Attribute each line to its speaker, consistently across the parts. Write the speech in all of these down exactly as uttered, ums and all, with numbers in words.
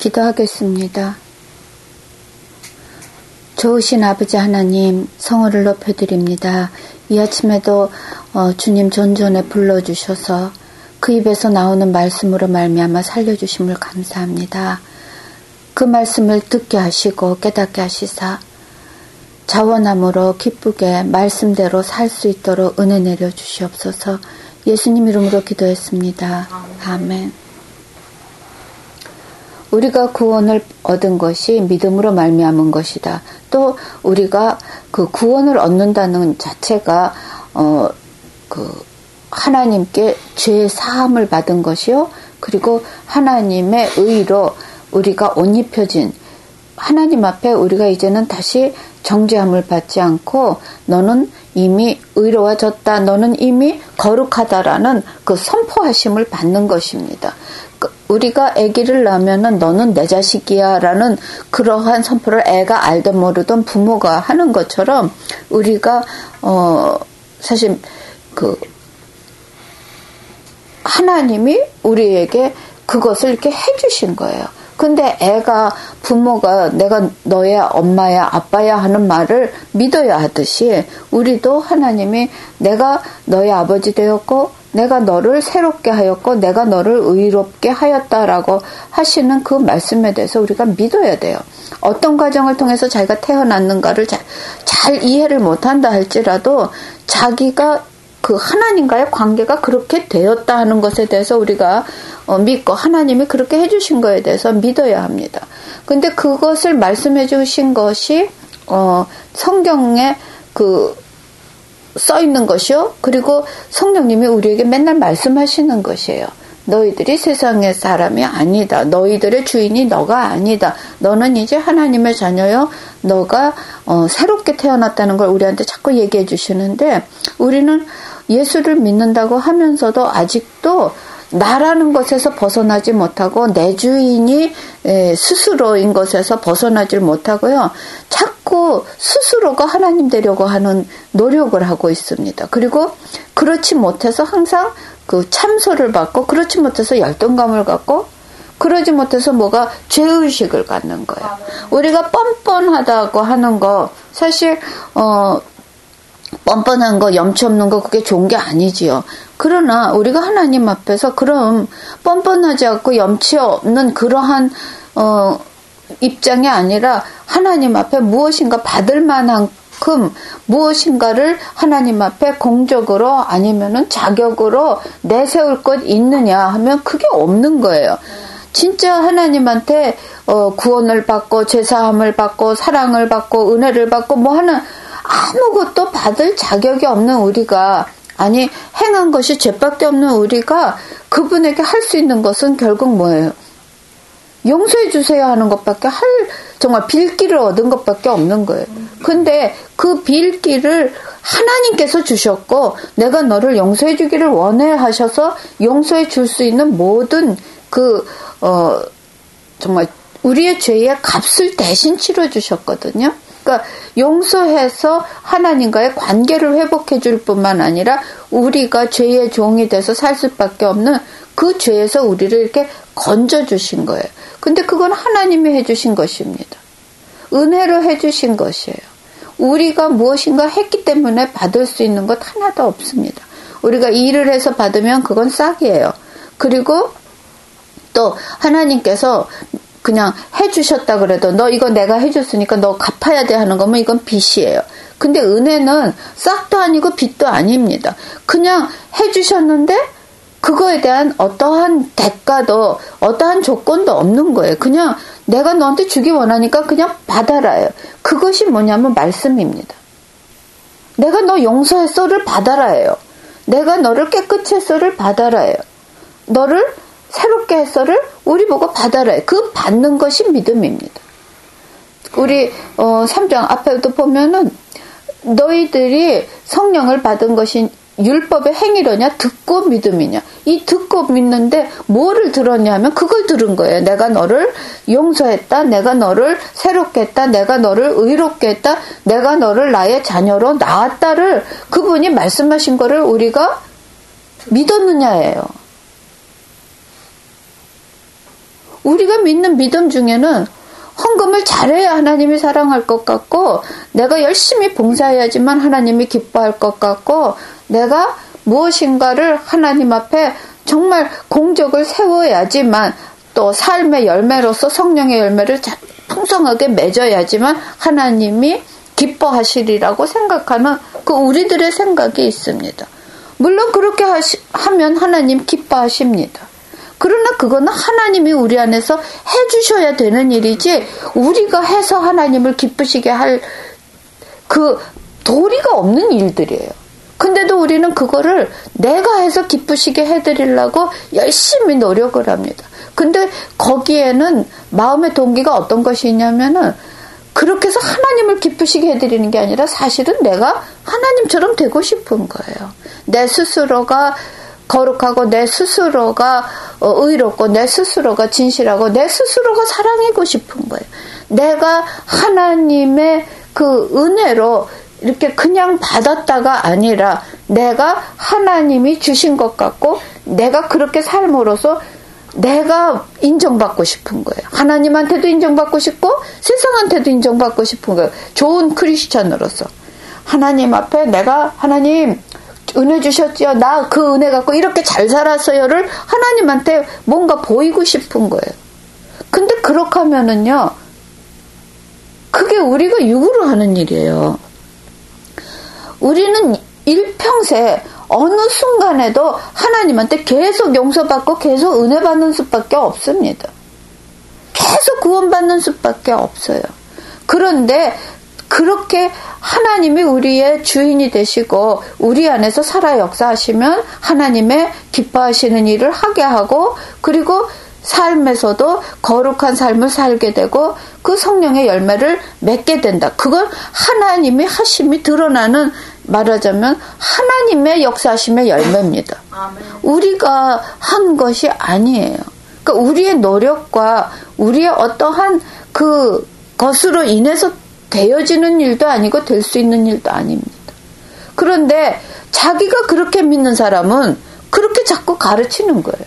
Speaker 1: 기도하겠습니다. 좋으신 아버지 하나님, 성호를 높여드립니다. 이 아침에도 어, 주님 존전에 불러주셔서 그 입에서 나오는 말씀으로 말미암아 살려주심을 감사합니다. 그 말씀을 듣게 하시고 깨닫게 하시사 자원함으로 기쁘게 말씀대로 살 수 있도록 은혜 내려주시옵소서. 예수님 이름으로 기도했습니다. 아멘. 우리가 구원을 얻은 것이 믿음으로 말미암은 것이다. 또 우리가 그 구원을 얻는다는 자체가 어 그 하나님께 죄 사함을 받은 것이요. 그리고 하나님의 의로 우리가 옷 입혀진 하나님 앞에 우리가 이제는 다시 정죄함을 받지 않고 너는 이미 의로워졌다. 너는 이미 거룩하다라는 그 선포하심을 받는 것입니다. 우리가 아기를 낳으면은 너는 내 자식이야 라는 그러한 선포를 애가 알든 모르든 부모가 하는 것처럼 우리가 어 사실 그 하나님이 우리에게 그것을 이렇게 해주신 거예요. 근데 애가 부모가 내가 너의 엄마야 아빠야 하는 말을 믿어야 하듯이 우리도 하나님이 내가 너의 아버지 되었고 내가 너를 새롭게 하였고 내가 너를 의롭게 하였다라고 하시는 그 말씀에 대해서 우리가 믿어야 돼요. 어떤 과정을 통해서 자기가 태어났는가를 잘, 잘 이해를 못한다 할지라도 자기가 그 하나님과의 관계가 그렇게 되었다 하는 것에 대해서 우리가 어, 믿고 하나님이 그렇게 해주신 것에 대해서 믿어야 합니다. 근데 그것을 말씀해 주신 것이 어, 성경에 그 써 있는 것이요. 그리고 성령님이 우리에게 맨날 말씀하시는 것이에요. 너희들이 세상의 사람이 아니다. 너희들의 주인이 너가 아니다. 너는 이제 하나님의 자녀요. 너가 어, 새롭게 태어났다는 걸 우리한테 자꾸 얘기해 주시는데 우리는 예수를 믿는다고 하면서도 아직도 나라는 것에서 벗어나지 못하고 내 주인이 스스로인 것에서 벗어나질 못하고요. 자꾸 스스로가 하나님 되려고 하는 노력을 하고 있습니다. 그리고 그렇지 못해서 항상 그 참소를 받고 그렇지 못해서 열등감을 갖고 그러지 못해서 뭐가 죄의식을 갖는 거예요. 우리가 뻔뻔하다고 하는 거 사실 어 뻔뻔한 거, 염치 없는 거 그게 좋은 게 아니지요. 그러나 우리가 하나님 앞에서 그럼 뻔뻔하지 않고 염치 없는 그러한 어, 입장이 아니라 하나님 앞에 무엇인가 받을 만큼 무엇인가를 하나님 앞에 공적으로 아니면은 자격으로 내세울 것 있느냐 하면 그게 없는 거예요. 진짜 하나님한테 어, 구원을 받고 제사함을 받고 사랑을 받고 은혜를 받고 뭐 하는 아무것도 받을 자격이 없는 우리가 아니 행한 것이 죄밖에 없는 우리가 그분에게 할 수 있는 것은 결국 뭐예요? 용서해 주세요 하는 것밖에 할 정말 빌기를 얻은 것밖에 없는 거예요. 근데 그 빌기를 하나님께서 주셨고 내가 너를 용서해 주기를 원해 하셔서 용서해 줄 수 있는 모든 그 어 정말 우리의 죄의 값을 대신 치러 주셨거든요. 그러니까 용서해서 하나님과의 관계를 회복해 줄 뿐만 아니라 우리가 죄의 종이 돼서 살 수밖에 없는 그 죄에서 우리를 이렇게 건져 주신 거예요. 근데 그건 하나님이 해 주신 것입니다. 은혜로 해 주신 것이에요. 우리가 무엇인가 했기 때문에 받을 수 있는 것 하나도 없습니다. 우리가 일을 해서 받으면 그건 싹이에요. 그리고 또 하나님께서 그냥 해주셨다 그래도 너 이거 내가 해줬으니까 너 갚아야 돼 하는 거면 이건 빚이에요. 근데 은혜는 싹도 아니고 빚도 아닙니다. 그냥 해주셨는데 그거에 대한 어떠한 대가도 어떠한 조건도 없는 거예요. 그냥 내가 너한테 주기 원하니까 그냥 받아라요. 그것이 뭐냐면 말씀입니다. 내가 너 용서했어를 받아라예요. 내가 너를 깨끗이 했어를 받아라예요. 너를 새롭게 했어를 우리 보고 받아라. 그 받는 것이 믿음입니다. 우리 어, 삼 장 앞에도 보면은 너희들이 성령을 받은 것이 율법의 행위로냐 듣고 믿음이냐. 이 듣고 믿는데 뭐를 들었냐 하면 그걸 들은 거예요. 내가 너를 용서했다. 내가 너를 새롭게 했다. 내가 너를 의롭게 했다. 내가 너를 나의 자녀로 낳았다를 그분이 말씀하신 거를 우리가 믿었느냐예요. 우리가 믿는 믿음 중에는 헌금을 잘해야 하나님이 사랑할 것 같고, 내가 열심히 봉사해야지만 하나님이 기뻐할 것 같고, 내가 무엇인가를 하나님 앞에 정말 공적을 세워야지만, 또 삶의 열매로서 성령의 열매를 풍성하게 맺어야지만 하나님이 기뻐하시리라고 생각하는 그 우리들의 생각이 있습니다. 물론 그렇게 하시, 하면 하나님 기뻐하십니다. 그러나 그거는 하나님이 우리 안에서 해주셔야 되는 일이지, 우리가 해서 하나님을 기쁘시게 할 그 도리가 없는 일들이에요. 근데도 우리는 그거를 내가 해서 기쁘시게 해드리려고 열심히 노력을 합니다. 근데 거기에는 마음의 동기가 어떤 것이 있냐면은, 그렇게 해서 하나님을 기쁘시게 해드리는 게 아니라 사실은 내가 하나님처럼 되고 싶은 거예요. 내 스스로가 거룩하고, 내 스스로가 의롭고, 내 스스로가 진실하고, 내 스스로가 사랑하고 싶은 거예요. 내가 하나님의 그 은혜로 이렇게 그냥 받았다가 아니라, 내가 하나님이 주신 것 같고, 내가 그렇게 삶으로써 내가 인정받고 싶은 거예요. 하나님한테도 인정받고 싶고 세상한테도 인정받고 싶은 거예요. 좋은 크리스찬으로서 하나님 앞에 내가 하나님 은혜 주셨지요, 나 그 은혜 갖고 이렇게 잘 살았어요를 하나님한테 뭔가 보이고 싶은 거예요. 근데 그렇게 하면은요, 그게 우리가 육으로 하는 일이에요. 우리는 일평생 어느 순간에도 하나님한테 계속 용서받고 계속 은혜 받는 수밖에 없습니다. 계속 구원받는 수밖에 없어요. 그런데 그렇게 하나님이 우리의 주인이 되시고 우리 안에서 살아 역사하시면 하나님의 기뻐하시는 일을 하게 하고, 그리고 삶에서도 거룩한 삶을 살게 되고 그 성령의 열매를 맺게 된다. 그걸 하나님이 하심이 드러나는, 말하자면 하나님의 역사하심의 열매입니다. 아멘. 우리가 한 것이 아니에요. 그러니까 우리의 노력과 우리의 어떠한 그 것으로 인해서 되어지는 일도 아니고 될 수 있는 일도 아닙니다. 그런데 자기가 그렇게 믿는 사람은 그렇게 자꾸 가르치는 거예요.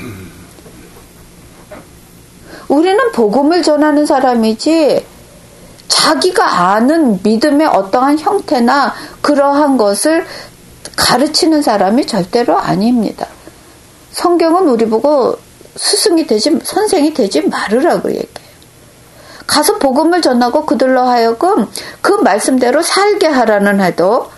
Speaker 1: 우리는 복음을 전하는 사람이지 자기가 아는 믿음의 어떠한 형태나 그러한 것을 가르치는 사람이 절대로 아닙니다. 성경은 우리 보고 스승이 되지, 선생이 되지 말으라고 얘기해요. 가서 복음을 전하고 그들로 하여금 그 말씀대로 살게 하라는 해도,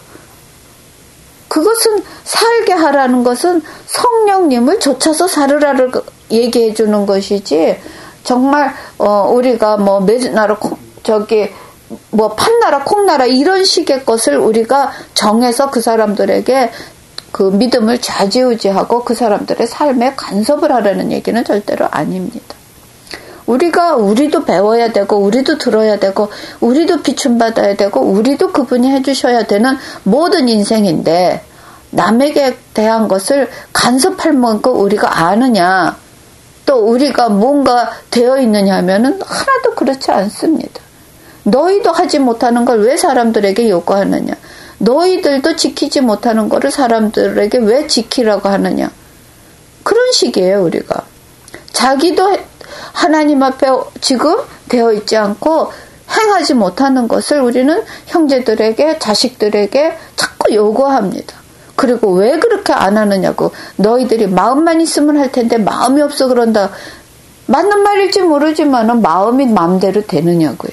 Speaker 1: 그것은 살게 하라는 것은 성령님을 좇아서 살으라를 얘기해 주는 것이지, 정말 어 우리가 뭐 매나라 저기 뭐 판나라 콩나라 이런 식의 것을 우리가 정해서 그 사람들에게 그 믿음을 좌지우지하고 그 사람들의 삶에 간섭을 하라는 얘기는 절대로 아닙니다. 우리가 우리도 배워야 되고 우리도 들어야 되고 우리도 비춤받아야 되고 우리도 그분이 해주셔야 되는 모든 인생인데, 남에게 대한 것을 간섭할 만큼 우리가 아느냐, 또 우리가 뭔가 되어 있느냐 하면은 하나도 그렇지 않습니다. 너희도 하지 못하는 걸 왜 사람들에게 요구하느냐, 너희들도 지키지 못하는 거를 사람들에게 왜 지키라고 하느냐, 그런 식이에요. 우리가 자기도 하나님 앞에 지금 되어 있지 않고 행하지 못하는 것을 우리는 형제들에게, 자식들에게 자꾸 요구합니다. 그리고 왜 그렇게 안 하느냐고, 너희들이 마음만 있으면 할 텐데 마음이 없어 그런다. 맞는 말일지 모르지만 마음이 마음대로 되느냐고요.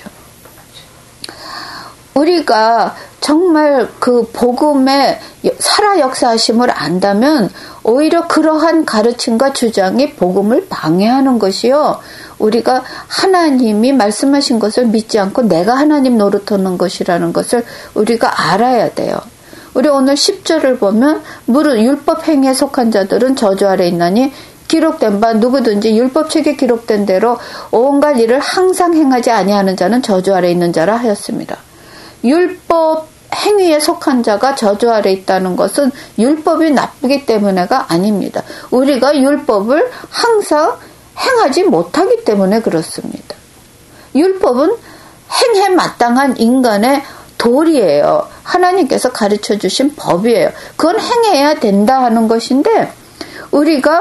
Speaker 1: 우리가 정말 그 복음의 살아 역사하심을 안다면 오히려 그러한 가르침과 주장이 복음을 방해하는 것이요, 우리가 하나님이 말씀하신 것을 믿지 않고 내가 하나님 노릇하는 것이라는 것을 우리가 알아야 돼요. 우리 오늘 십 절을 보면, 무릇 율법 행위에 속한 자들은 저주 아래 있나니 기록된 바 누구든지 율법책에 기록된 대로 온갖 일을 항상 행하지 아니하는 자는 저주 아래 있는 자라 하였습니다. 율법 행위에 속한 자가 저주 아래 있다는 것은 율법이 나쁘기 때문에가 아닙니다. 우리가 율법을 항상 행하지 못하기 때문에 그렇습니다. 율법은 행해 마땅한 인간의 도리예요. 하나님께서 가르쳐 주신 법이에요. 그건 행해야 된다 하는 것인데, 우리가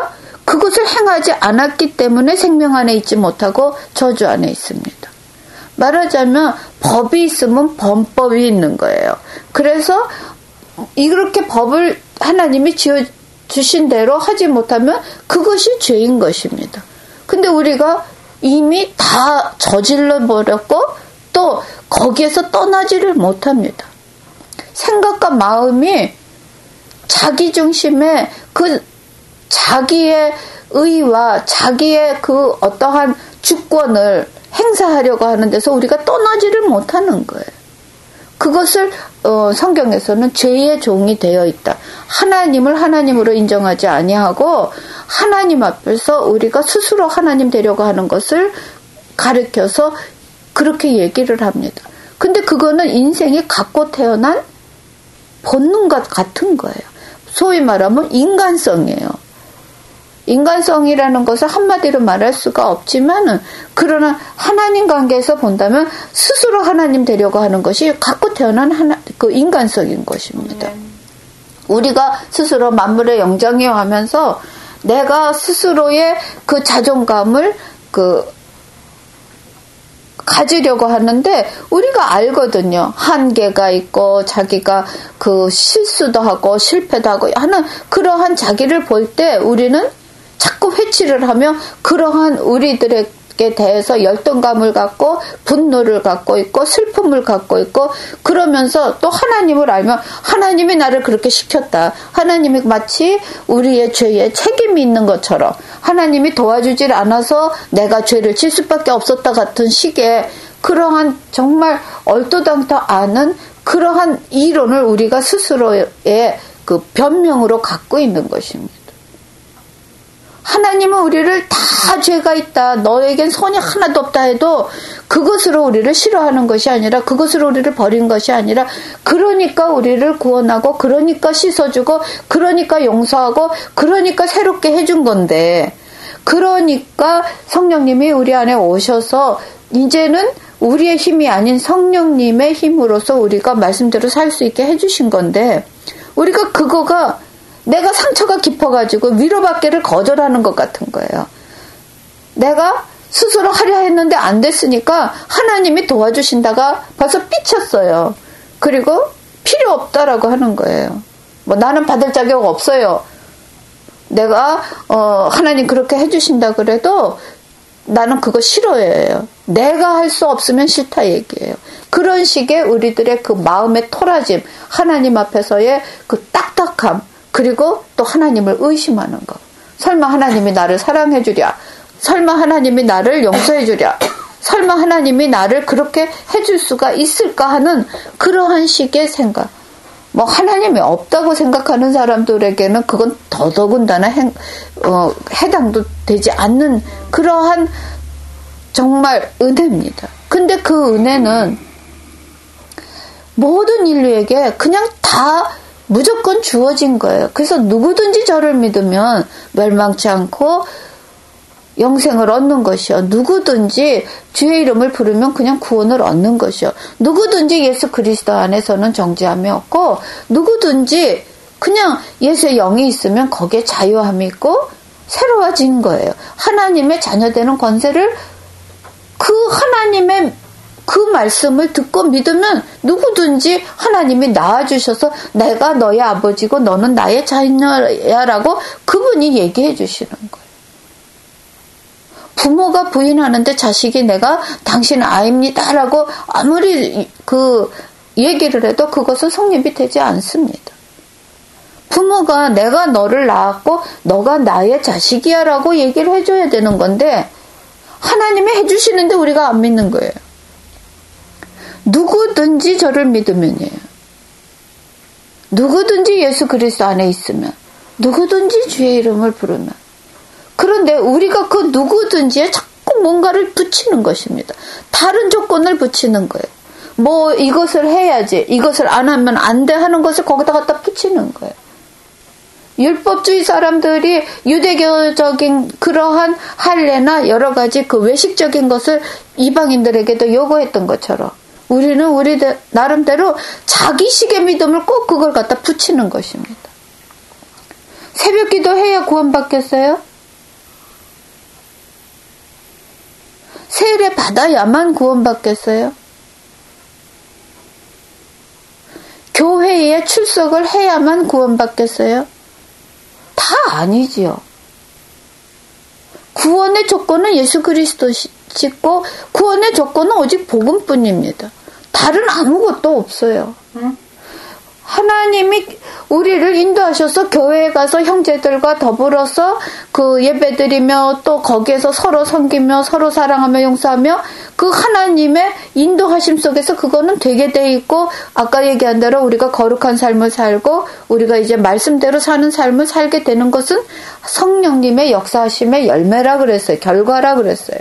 Speaker 1: 그것을 행하지 않았기 때문에 생명 안에 있지 못하고 저주 안에 있습니다. 말하자면 법이 있으면 범법이 있는 거예요. 그래서 이렇게 법을 하나님이 지어주신 대로 하지 못하면 그것이 죄인 것입니다. 근데 우리가 이미 다 저질러 버렸고 또 거기에서 떠나지를 못합니다. 생각과 마음이 자기 중심의 그 자기의 의와 자기의 그 어떠한 주권을 행사하려고 하는 데서 우리가 떠나지를 못하는 거예요. 그것을 어, 성경에서는 죄의 종이 되어 있다. 하나님을 하나님으로 인정하지 아니하고 하나님 앞에서 우리가 스스로 하나님 되려고 하는 것을 가르쳐서 그렇게 얘기를 합니다. 근데 그거는 인생이 갖고 태어난 본능과 같은 거예요. 소위 말하면 인간성이에요. 인간성이라는 것을 한마디로 말할 수가 없지만은, 그러나 하나님 관계에서 본다면 스스로 하나님 되려고 하는 것이 갖고 태어난 하나, 그 인간성인 것입니다. 네. 우리가 스스로 만물의 영장이여 하면서 내가 스스로의 그 자존감을 그 가지려고 하는데 우리가 알거든요. 한계가 있고 자기가 그 실수도 하고 실패도 하고 하는 그러한 자기를 볼 때 우리는 자꾸 회치를 하며 그러한 우리들에게 대해서 열등감을 갖고 분노를 갖고 있고 슬픔을 갖고 있고, 그러면서 또 하나님을 알면 하나님이 나를 그렇게 시켰다. 하나님이 마치 우리의 죄에 책임이 있는 것처럼 하나님이 도와주질 않아서 내가 죄를 질 수밖에 없었다 같은 식의 그러한 정말 얼토당토 않은 그러한 이론을 우리가 스스로의 그 변명으로 갖고 있는 것입니다. 하나님은 우리를 다 죄가 있다, 너에겐 선이 하나도 없다 해도 그것으로 우리를 싫어하는 것이 아니라, 그것으로 우리를 버린 것이 아니라, 그러니까 우리를 구원하고, 그러니까 씻어주고, 그러니까 용서하고, 그러니까 새롭게 해준 건데, 그러니까 성령님이 우리 안에 오셔서 이제는 우리의 힘이 아닌 성령님의 힘으로서 우리가 말씀대로 살 수 있게 해주신 건데, 우리가 그거가 내가 상처가 깊어가지고 위로받기를 거절하는 것 같은 거예요. 내가 스스로 하려 했는데 안 됐으니까 하나님이 도와주신다가 벌써 삐쳤어요. 그리고 필요 없다라고 하는 거예요. 뭐 나는 받을 자격 없어요. 내가 어 하나님 그렇게 해주신다 그래도 나는 그거 싫어해요. 내가 할 수 없으면 싫다 얘기예요. 그런 식의 우리들의 그 마음의 토라짐, 하나님 앞에서의 그 딱딱함, 그리고 또 하나님을 의심하는 것. 설마 하나님이 나를 사랑해 주랴? 설마 하나님이 나를 용서해 주랴? 설마 하나님이 나를 그렇게 해줄 수가 있을까 하는 그러한 식의 생각. 뭐 하나님이 없다고 생각하는 사람들에게는 그건 더더군다나 행, 어, 해당도 되지 않는 그러한 정말 은혜입니다. 근데 그 은혜는 모든 인류에게 그냥 다 무조건 주어진 거예요. 그래서 누구든지 저를 믿으면 멸망치 않고 영생을 얻는 것이요. 누구든지 주의 이름을 부르면 그냥 구원을 얻는 것이요. 누구든지 예수 그리스도 안에서는 정죄함이 없고, 누구든지 그냥 예수의 영이 있으면 거기에 자유함이 있고 새로워진 거예요. 하나님의 자녀되는 권세를, 그 하나님의 그 말씀을 듣고 믿으면 누구든지 하나님이 낳아주셔서 내가 너의 아버지고 너는 나의 자녀야라고 그분이 얘기해 주시는 거예요. 부모가 부인하는데 자식이 내가 당신 아이입니다라고 아무리 그 얘기를 해도 그것은 성립이 되지 않습니다. 부모가 내가 너를 낳았고 너가 나의 자식이야라고 얘기를 해줘야 되는 건데 하나님이 해주시는데 우리가 안 믿는 거예요. 누구든지 저를 믿으면이에요. 누구든지 예수 그리스도 안에 있으면, 누구든지 주의 이름을 부르면. 그런데 우리가 그 누구든지에 자꾸 뭔가를 붙이는 것입니다. 다른 조건을 붙이는 거예요. 뭐 이것을 해야지, 이것을 안 하면 안 돼 하는 것을 거기다 갖다 붙이는 거예요. 율법주의 사람들이 유대교적인 그러한 할례나 여러 가지 그 외식적인 것을 이방인들에게도 요구했던 것처럼 우리는 우리 나름대로 자기식의 믿음을 꼭 그걸 갖다 붙이는 것입니다. 새벽 기도 해야 구원받겠어요? 세례 받아야만 구원받겠어요? 교회에 출석을 해야만 구원받겠어요? 다 아니지요. 구원의 조건은 예수 그리스도시고 구원의 조건은 오직 복음뿐입니다. 다른 아무것도 없어요. 응? 하나님이 우리를 인도하셔서 교회에 가서 형제들과 더불어서 그 예배드리며 또 거기에서 서로 섬기며 서로 사랑하며 용서하며 그 하나님의 인도하심 속에서 그거는 되게 돼 있고 아까 얘기한 대로 우리가 거룩한 삶을 살고 우리가 이제 말씀대로 사는 삶을 살게 되는 것은 성령님의 역사하심의 열매라 그랬어요. 결과라 그랬어요.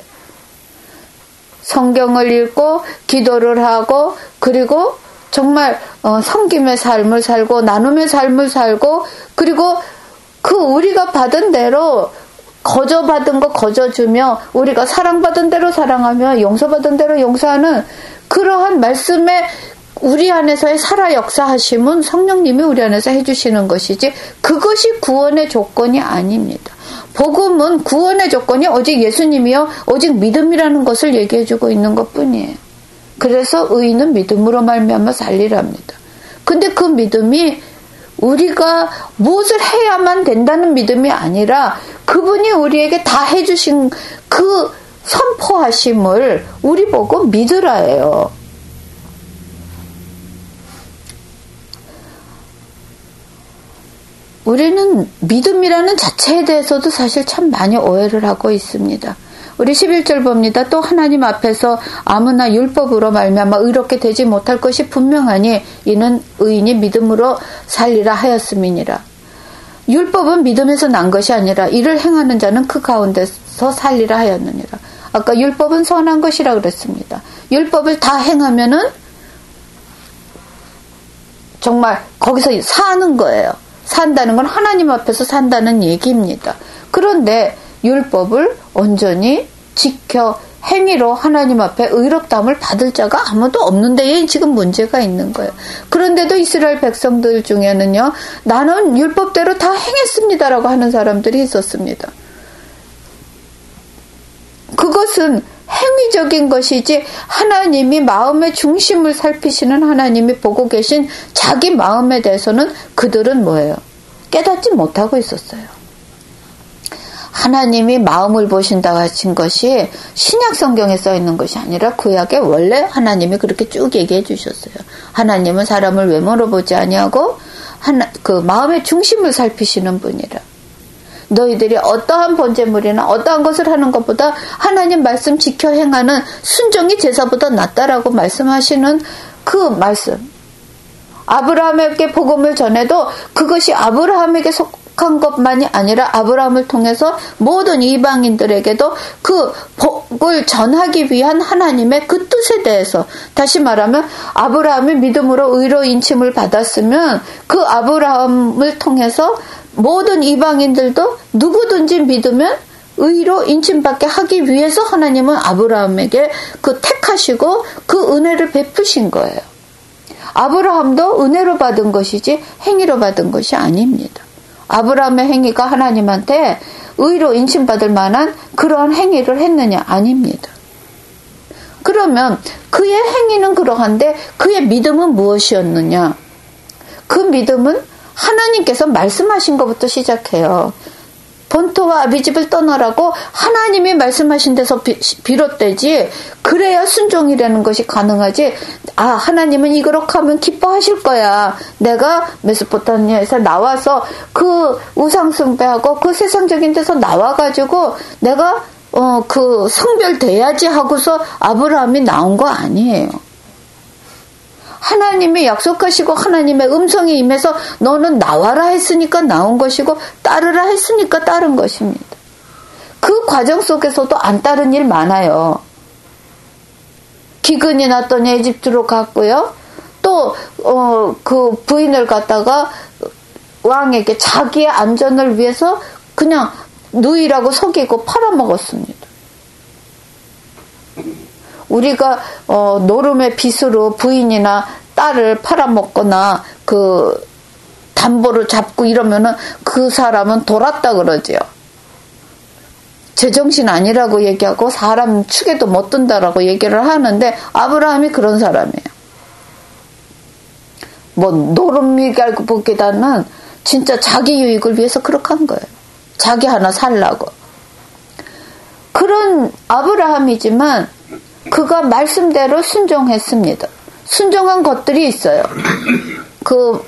Speaker 1: 성경을 읽고 기도를 하고 그리고 정말 어, 섬김의 삶을 살고 나눔의 삶을 살고 그리고 그 우리가 받은 대로 거저받은 거 거저주며 우리가 사랑받은 대로 사랑하며 용서받은 대로 용서하는 그러한 말씀에 우리 안에서의 살아 역사하심은 성령님이 우리 안에서 해주시는 것이지 그것이 구원의 조건이 아닙니다. 복음은 구원의 조건이 오직 예수님이요 오직 믿음이라는 것을 얘기해주고 있는 것뿐이에요. 그래서 의인은 믿음으로 말미암아 살리랍니다. 근데 그 믿음이 우리가 무엇을 해야만 된다는 믿음이 아니라 그분이 우리에게 다 해주신 그 선포하심을 우리 보고 믿으라예요. 우리는 믿음이라는 자체에 대해서도 사실 참 많이 오해를 하고 있습니다. 우리 십일 절 봅니다. 또 하나님 앞에서 아무나 율법으로 말미암아 의롭게 되지 못할 것이 분명하니 이는 의인이 믿음으로 살리라 하였음이니라. 율법은 믿음에서 난 것이 아니라 이를 행하는 자는 그 가운데서 살리라 하였느니라. 아까 율법은 선한 것이라 그랬습니다. 율법을 다 행하면은 정말 거기서 사는 거예요. 산다는 건 하나님 앞에서 산다는 얘기입니다. 그런데 율법을 온전히 지켜 행위로 하나님 앞에 의롭다함을 받을 자가 아무도 없는데 지금 문제가 있는 거예요. 그런데도 이스라엘 백성들 중에는요. 나는 율법대로 다 행했습니다라고 하는 사람들이 있었습니다. 그것은 행위적인 것이지 하나님이 마음의 중심을 살피시는 하나님이 보고 계신 자기 마음에 대해서는 그들은 뭐예요? 깨닫지 못하고 있었어요. 하나님이 마음을 보신다 하신 것이 신약 성경에 써 있는 것이 아니라 구약에 원래 하나님이 그렇게 쭉 얘기해 주셨어요. 하나님은 사람을 외모로 보지 아니하고 하나, 그 마음의 중심을 살피시는 분이라. 너희들이 어떠한 번제물이나 어떠한 것을 하는 것보다 하나님 말씀 지켜 행하는 순종이 제사보다 낫다라고 말씀하시는 그 말씀. 아브라함에게 복음을 전해도 그것이 아브라함에게 속한 것만이 아니라 아브라함을 통해서 모든 이방인들에게도 그 복을 전하기 위한 하나님의 그 뜻에 대해서 다시 말하면 아브라함이 믿음으로 의로 인침을 받았으면 그 아브라함을 통해서 모든 이방인들도 누구든지 믿으면 의로 인침받게 하기 위해서 하나님은 아브라함에게 그 택하시고 그 은혜를 베푸신 거예요. 아브라함도 은혜로 받은 것이지 행위로 받은 것이 아닙니다. 아브라함의 행위가 하나님한테 의로 인침받을 만한 그러한 행위를 했느냐? 아닙니다. 그러면 그의 행위는 그러한데 그의 믿음은 무엇이었느냐? 그 믿음은 하나님께서 말씀하신 것부터 시작해요. 본토와 아비집을 떠나라고 하나님이 말씀하신 데서 비, 비롯되지 그래야 순종이라는 것이 가능하지. 아, 하나님은 이렇게 하면 기뻐하실 거야. 내가 메소포타미아에서 나와서 그 우상 숭배하고 그 세상적인 데서 나와가지고 내가 어, 그 성별돼야지 하고서 아브라함이 나온 거 아니에요. 하나님이 약속하시고 하나님의 음성이 임해서 너는 나와라 했으니까 나온 것이고 따르라 했으니까 따른 것입니다. 그 과정 속에서도 안 따른 일 많아요. 기근이 났더니 에집트로 갔고요. 또 어, 그 부인을 갖다가 왕에게 자기의 안전을 위해서 그냥 누이라고 속이고 팔아먹었습니다. 우리가 어, 노름의 빚으로 부인이나 딸을 팔아먹거나 그 담보를 잡고 이러면은 그 사람은 돌았다 그러지요. 제정신 아니라고 얘기하고 사람 축에도 못 든다라고 얘기를 하는데 아브라함이 그런 사람이에요. 뭐 노름미갈보기다는 진짜 자기 유익을 위해서 그렇게 한 거예요. 자기 하나 살라고. 그런 아브라함이지만 그가 말씀대로 순종했습니다. 순종한 것들이 있어요. 그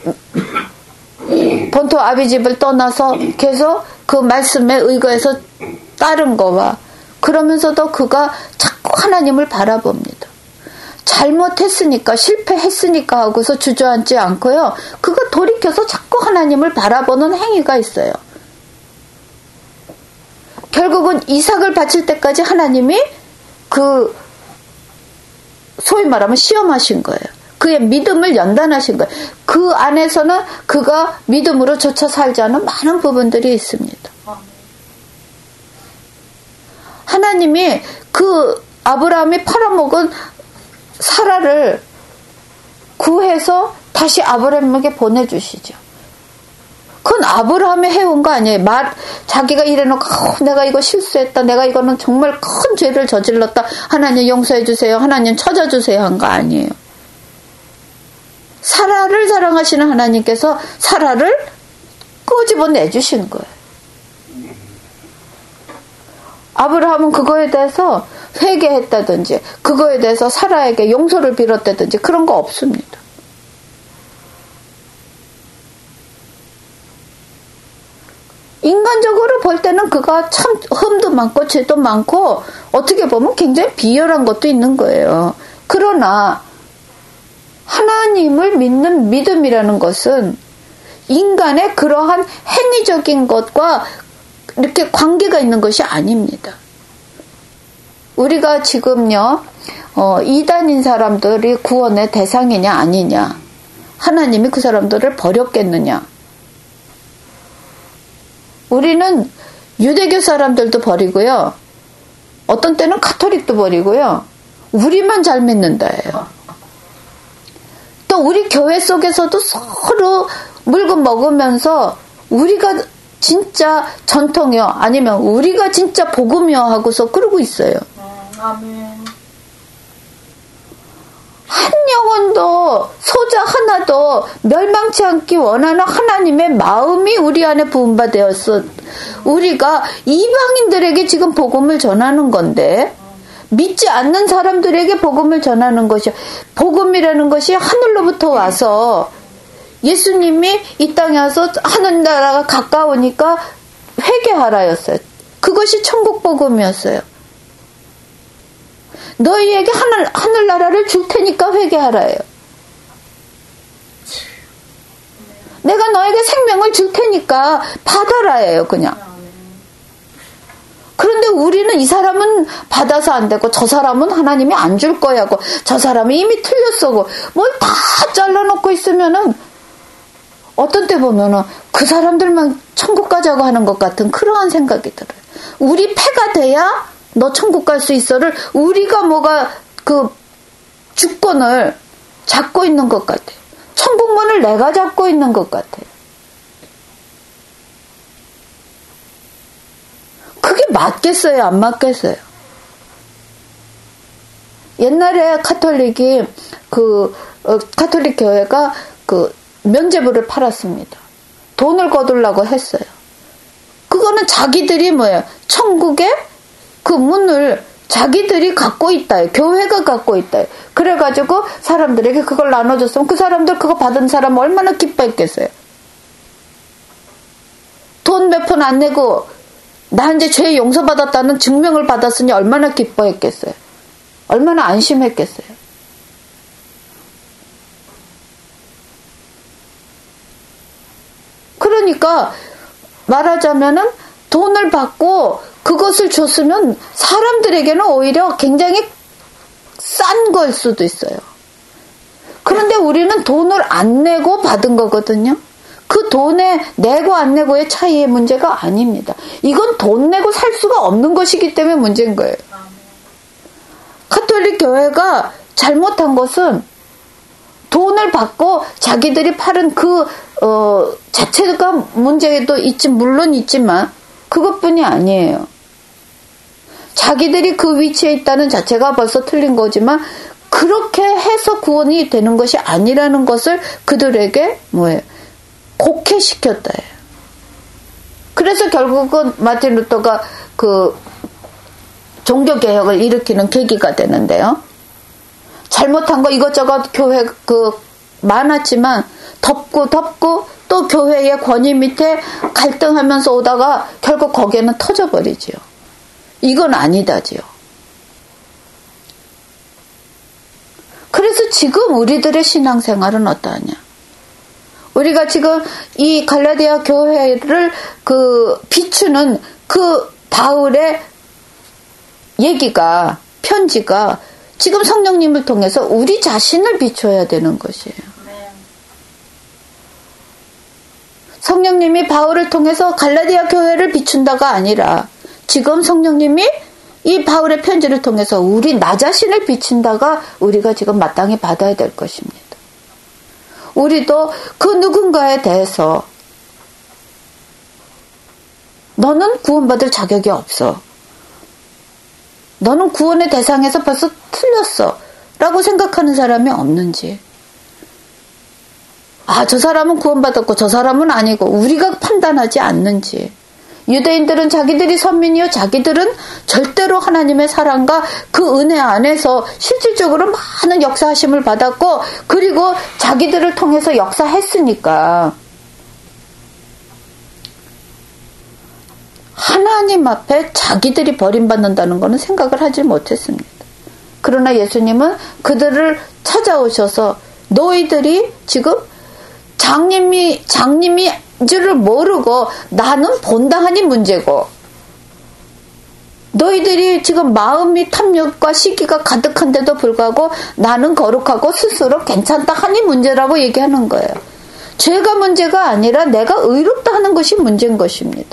Speaker 1: 본토 아비집을 떠나서 계속 그 말씀에 의거해서 따른 거와 그러면서도 그가 자꾸 하나님을 바라봅니다. 잘못했으니까 실패했으니까 하고서 주저앉지 않고요. 그가 돌이켜서 자꾸 하나님을 바라보는 행위가 있어요. 결국은 이삭을 바칠 때까지 하나님이 그 소위 말하면 시험하신 거예요. 그의 믿음을 연단하신 거예요. 그 안에서는 그가 믿음으로 젖혀 살지 않은 많은 부분들이 있습니다. 하나님이 그 아브라함이 팔아먹은 사라를 구해서 다시 아브라함에게 보내주시죠. 그건 아브라함이 해온 거 아니에요. 말, 자기가 이래놓고 어, 내가 이거 실수했다. 내가 이거는 정말 큰 죄를 저질렀다. 하나님 용서해 주세요. 하나님 찾아주세요. 한 거 아니에요. 사라를 사랑하시는 하나님께서 사라를 끄집어 내주신 거예요. 아브라함은 그거에 대해서 회개했다든지 그거에 대해서 사라에게 용서를 빌었다든지 그런 거 없습니다. 인간적으로 볼 때는 그가 참 흠도 많고 죄도 많고 어떻게 보면 굉장히 비열한 것도 있는 거예요. 그러나 하나님을 믿는 믿음이라는 것은 인간의 그러한 행위적인 것과 이렇게 관계가 있는 것이 아닙니다. 우리가 지금요, 어, 이단인 사람들이 구원의 대상이냐 아니냐, 하나님이 그 사람들을 버렸겠느냐. 우리는 유대교 사람들도 버리고요, 어떤 때는 가톨릭도 버리고요, 우리만 잘 믿는다예요. 또 우리 교회 속에서도 서로 물건 먹으면서 우리가 진짜 전통이요, 아니면 우리가 진짜 복음이요 하고서 그러고 있어요. 아멘. 한 영혼도 소자 하나도 멸망치 않기 원하는 하나님의 마음이 우리 안에 부음받았어. 우리가 이방인들에게 지금 복음을 전하는 건데 믿지 않는 사람들에게 복음을 전하는 것이, 복음이라는 것이 하늘로부터 와서 예수님이 이 땅에 와서 하늘나라가 가까우니까 회개하라였어요. 그것이 천국 복음이었어요. 너희에게 하늘, 하늘나라를 줄 테니까 회개하라예요. 내가 너에게 생명을 줄 테니까 받아라예요, 그냥. 그런데 우리는 이 사람은 받아서 안 되고 저 사람은 하나님이 안 줄 거야고 저 사람이 이미 틀렸어고 뭘 다 잘라놓고 있으면은 어떤 때 보면은 그 사람들만 천국 가자고 하는 것 같은 그러한 생각이 들어요. 우리 패가 돼야 너 천국 갈 수 있어를 우리가 뭐가 그 주권을 잡고 있는 것 같아요. 천국문을 내가 잡고 있는 것 같아요. 그게 맞겠어요? 안 맞겠어요? 옛날에 카톨릭이 그 어, 카톨릭 교회가 그 면죄부를 팔았습니다. 돈을 거두려고 했어요. 그거는 자기들이 뭐예요? 천국의 그 문을 자기들이 갖고 있다. 교회가 갖고 있다. 그래가지고 사람들에게 그걸 나눠줬으면 그 사람들 그거 받은 사람 얼마나 기뻐했겠어요. 돈 몇 푼 안 내고 나 이제 죄 용서받았다는 증명을 받았으니 얼마나 기뻐했겠어요. 얼마나 안심했겠어요. 그러니까 말하자면은 돈을 받고 그것을 줬으면 사람들에게는 오히려 굉장히 싼 걸 수도 있어요. 그런데 우리는 돈을 안 내고 받은 거거든요. 그 돈에 내고 안 내고의 차이의 문제가 아닙니다. 이건 돈 내고 살 수가 없는 것이기 때문에 문제인 거예요. 카톨릭 교회가 잘못한 것은 돈을 받고 자기들이 팔은 그 어, 자체가 문제도 있지 물론 있지만 그것뿐이 아니에요. 자기들이 그 위치에 있다는 자체가 벌써 틀린 거지만 그렇게 해서 구원이 되는 것이 아니라는 것을 그들에게 뭐예요? 곡해시켰다. 그래서 결국은 마틴 루터가 그 종교개혁을 일으키는 계기가 되는데요. 잘못한 거 이것저것 교회 그 많았지만 덮고 덮고 또 교회의 권위 밑에 갈등하면서 오다가 결국 거기에는 터져버리지요. 이건 아니다지요. 그래서 지금 우리들의 신앙생활은 어떠하냐? 우리가 지금 이 갈라디아 교회를 그 비추는 그 바울의 얘기가 편지가 지금 성령님을 통해서 우리 자신을 비춰야 되는 것이에요. 성령님이 바울을 통해서 갈라디아 교회를 비춘다가 아니라 지금 성령님이 이 바울의 편지를 통해서 우리 나 자신을 비춘다가 우리가 지금 마땅히 받아야 될 것입니다. 우리도 그 누군가에 대해서 너는 구원받을 자격이 없어. 너는 구원의 대상에서 벌써 틀렸어. 라고 생각하는 사람이 없는지. 아, 저 사람은 구원받았고 저 사람은 아니고 우리가 판단하지 않는지. 유대인들은 자기들이 선민이요 자기들은 절대로 하나님의 사랑과 그 은혜 안에서 실질적으로 많은 역사하심을 받았고 그리고 자기들을 통해서 역사했으니까 하나님 앞에 자기들이 버림받는다는 것은 생각을 하지 못했습니다. 그러나 예수님은 그들을 찾아오셔서 너희들이 지금 장님이 장님이 줄을 모르고 나는 본당하니 문제고 너희들이 지금 마음이 탐욕과 시기가 가득한데도 불구하고 나는 거룩하고 스스로 괜찮다 하니 문제라고 얘기하는 거예요. 죄가 문제가 아니라 내가 의롭다 하는 것이 문제인 것입니다.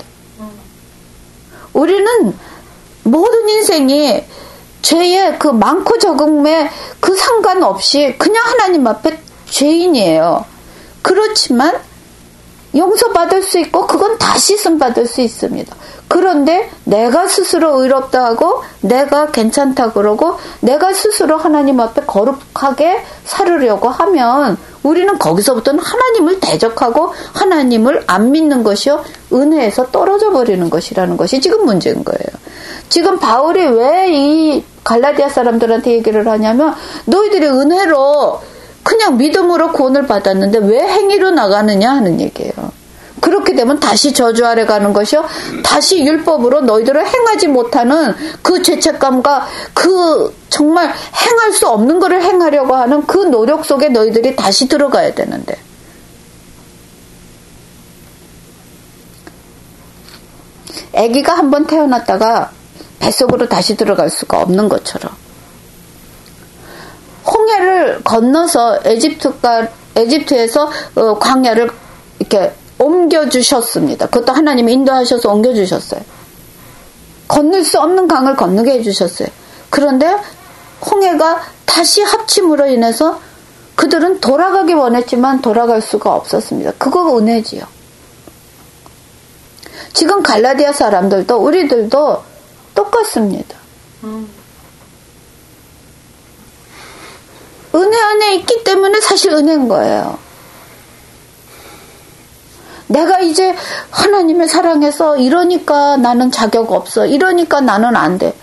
Speaker 1: 우리는 모든 인생이 죄의 그 많고 적음에 그 상관없이 그냥 하나님 앞에 죄인이에요. 그렇지만 용서받을 수 있고 그건 다 씻음받을 수 있습니다. 그런데 내가 스스로 의롭다 하고 내가 괜찮다 그러고 내가 스스로 하나님 앞에 거룩하게 살으려고 하면 우리는 거기서부터는 하나님을 대적하고 하나님을 안 믿는 것이요 은혜에서 떨어져 버리는 것이라는 것이 지금 문제인 거예요. 지금 바울이 왜 이 갈라디아 사람들한테 얘기를 하냐면 너희들이 은혜로 그냥 믿음으로 구원을 받았는데 왜 행위로 나가느냐 하는 얘기예요. 그렇게 되면 다시 저주 아래 가는 것이요. 다시 율법으로 너희들을 행하지 못하는 그 죄책감과 그 정말 행할 수 없는 것을 행하려고 하는 그 노력 속에 너희들이 다시 들어가야 되는데. 아기가 한번 태어났다가 뱃속으로 다시 들어갈 수가 없는 것처럼. 홍해를 건너서 에집트가, 에집트에서 어, 광야를 이렇게 옮겨주셨습니다. 그것도 하나님이 인도하셔서 옮겨주셨어요. 건널 수 없는 강을 건너게 해주셨어요. 그런데 홍해가 다시 합침으로 인해서 그들은 돌아가기 원했지만 돌아갈 수가 없었습니다. 그거 은혜지요. 지금 갈라디아 사람들도 우리들도 똑같습니다. 음. 은혜 안에 있기 때문에 사실 은혜인 거예요. 내가 이제 하나님의 사랑에서 이러니까 나는 자격 없어. 이러니까 나는 안 돼.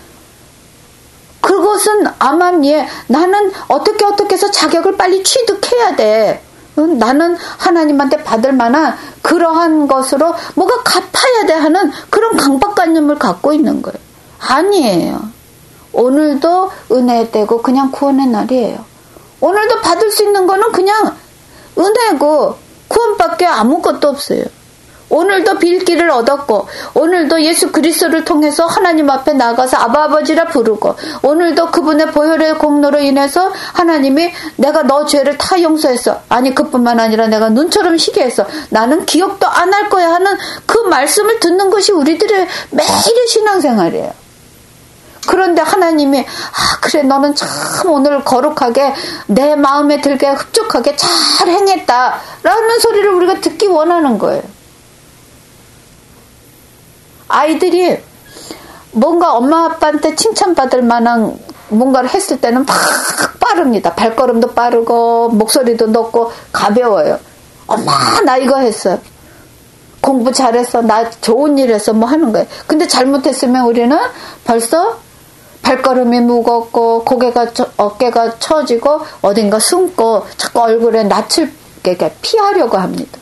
Speaker 1: 그것은 암암리에 나는 어떻게 어떻게 해서 자격을 빨리 취득해야 돼. 나는 하나님한테 받을 만한 그러한 것으로 뭐가 갚아야 돼 하는 그런 강박관념을 갖고 있는 거예요. 아니에요. 오늘도 은혜의 때고 그냥 구원의 날이에요. 오늘도 받을 수 있는 거는 그냥 은혜고 구원밖에 아무것도 없어요. 오늘도 빌기를 얻었고 오늘도 예수 그리스도를 통해서 하나님 앞에 나가서 아바 아버지라 부르고 오늘도 그분의 보혈의 공로로 인해서 하나님이 내가 너 죄를 다 용서했어. 아니 그뿐만 아니라 내가 눈처럼 희게 했어. 나는 기억도 안 할 거야 하는 그 말씀을 듣는 것이 우리들의 매일의 신앙생활이에요. 그런데 하나님이 아 그래 너는 참 오늘 거룩하게 내 마음에 들게 흡족하게 잘 행했다 라는 소리를 우리가 듣기 원하는 거예요. 아이들이 뭔가 엄마 아빠한테 칭찬받을 만한 뭔가를 했을 때는 막 빠릅니다. 발걸음도 빠르고 목소리도 높고 가벼워요. 엄마 나 이거 했어. 공부 잘했어. 나 좋은 일 했어. 뭐 하는 거예요. 근데 잘못했으면 우리는 벌써 발걸음이 무겁고 고개가 어깨가 처지고 어딘가 숨고 자꾸 얼굴에 낯을 피하려고 합니다.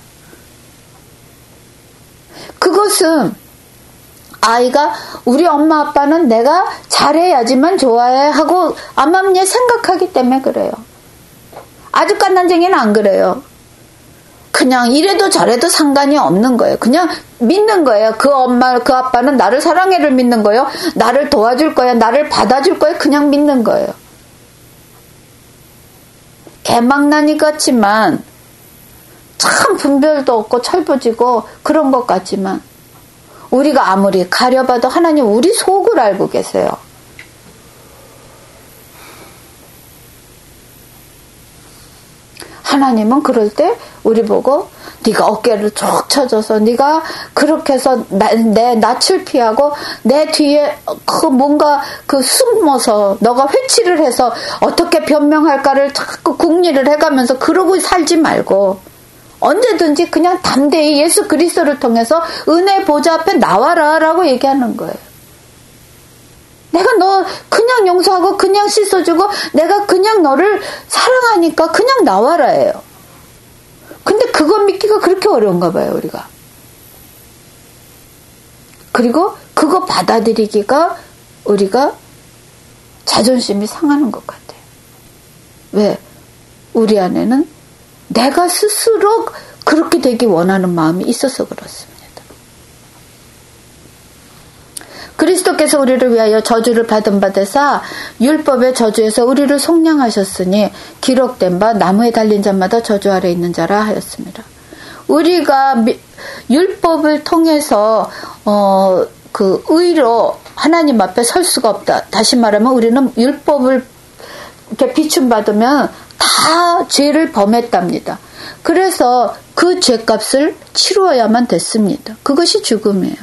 Speaker 1: 그것은 아이가 우리 엄마 아빠는 내가 잘해야지만 좋아해 하고 암암리에 생각하기 때문에 그래요. 아주 깐난쟁이는 안 그래요. 그냥 이래도 저래도 상관이 없는 거예요. 그냥 믿는 거예요. 그 엄마, 그 아빠는 나를 사랑해를 믿는 거예요. 나를 도와줄 거야. 나를 받아줄 거예요. 그냥 믿는 거예요. 개망나니 같지만 참 분별도 없고 철부지고 그런 것 같지만 우리가 아무리 가려봐도 하나님 우리 속을 알고 계세요. 하나님은 그럴 때 우리 보고 네가 어깨를 쭉 쳐줘서 네가 그렇게 해서 나, 내 낯을 피하고 내 뒤에 그 뭔가 그 숨어서 너가 회치를 해서 어떻게 변명할까를 자꾸 궁리를 해가면서 그러고 살지 말고 언제든지 그냥 담대히 예수 그리스도를 통해서 은혜 보좌 앞에 나와라 라고 얘기하는 거예요. 내가 너 그냥 용서하고 그냥 씻어주고 내가 그냥 너를 사랑하니까 그냥 나와라예요. 근데 그거 믿기가 그렇게 어려운가 봐요, 우리가. 그리고 그거 받아들이기가 우리가 자존심이 상하는 것 같아요. 왜? 우리 안에는 내가 스스로 그렇게 되기 원하는 마음이 있어서 그렇습니다. 그리스도께서 우리를 위하여 저주를 받은 바 되사 율법의 저주에서 우리를 속량하셨으니 기록된 바 나무에 달린 자마다 저주 아래 있는 자라 하였습니다. 우리가 율법을 통해서 어, 그 의로 하나님 앞에 설 수가 없다. 다시 말하면 우리는 율법을 이렇게 비춤받으면 다 죄를 범했답니다. 그래서 그 죄값을 치루어야만 됐습니다. 그것이 죽음이에요.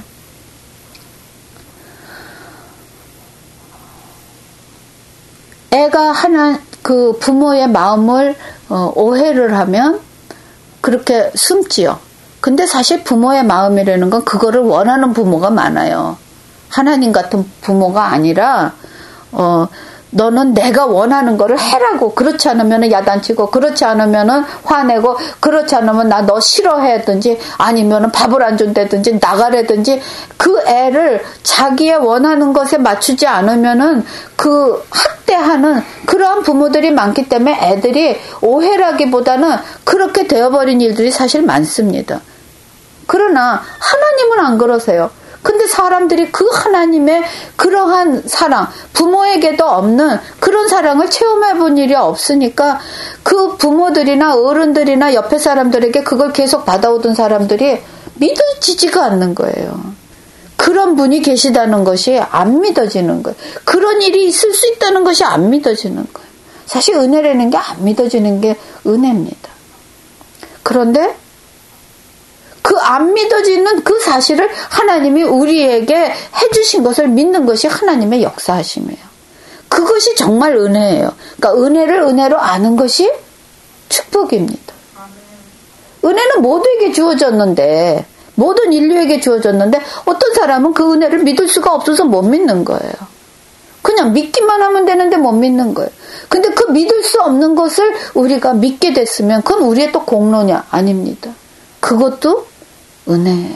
Speaker 1: 애가 하나 그 부모의 마음을 어, 오해를 하면 그렇게 숨지요. 근데 사실 부모의 마음이라는 건 그거를 원하는 부모가 많아요. 하나님 같은 부모가 아니라 어, 너는 내가 원하는 거를 해라고. 그렇지 않으면 야단치고 그렇지 않으면 화내고 그렇지 않으면 나 너 싫어해든지 아니면 밥을 안 준다든지 나가라든지 그 애를 자기의 원하는 것에 맞추지 않으면은 그 학대하는 그러한 부모들이 많기 때문에 애들이 오해라기보다는 그렇게 되어버린 일들이 사실 많습니다. 그러나 하나님은 안 그러세요. 근데 사람들이 그 하나님의 그러한 사랑, 부모에게도 없는 그런 사랑을 체험해 본 일이 없으니까 그 부모들이나 어른들이나 옆에 사람들에게 그걸 계속 받아오던 사람들이 믿어지지가 않는 거예요. 그런 분이 계시다는 것이 안 믿어지는 거예요. 그런 일이 있을 수 있다는 것이 안 믿어지는 거예요. 사실 은혜라는 게 안 믿어지는 게 은혜입니다. 그런데 그 안 믿어지는 그 사실을 하나님이 우리에게 해주신 것을 믿는 것이 하나님의 역사하심이에요. 그것이 정말 은혜예요. 그러니까 은혜를 은혜로 아는 것이 축복입니다. 은혜는 모두에게 주어졌는데 모든 인류에게 주어졌는데 어떤 사람은 그 은혜를 믿을 수가 없어서 못 믿는 거예요. 그냥 믿기만 하면 되는데 못 믿는 거예요. 근데 그 믿을 수 없는 것을 우리가 믿게 됐으면 그건 우리의 또 공로냐? 아닙니다. 그것도 은혜예요.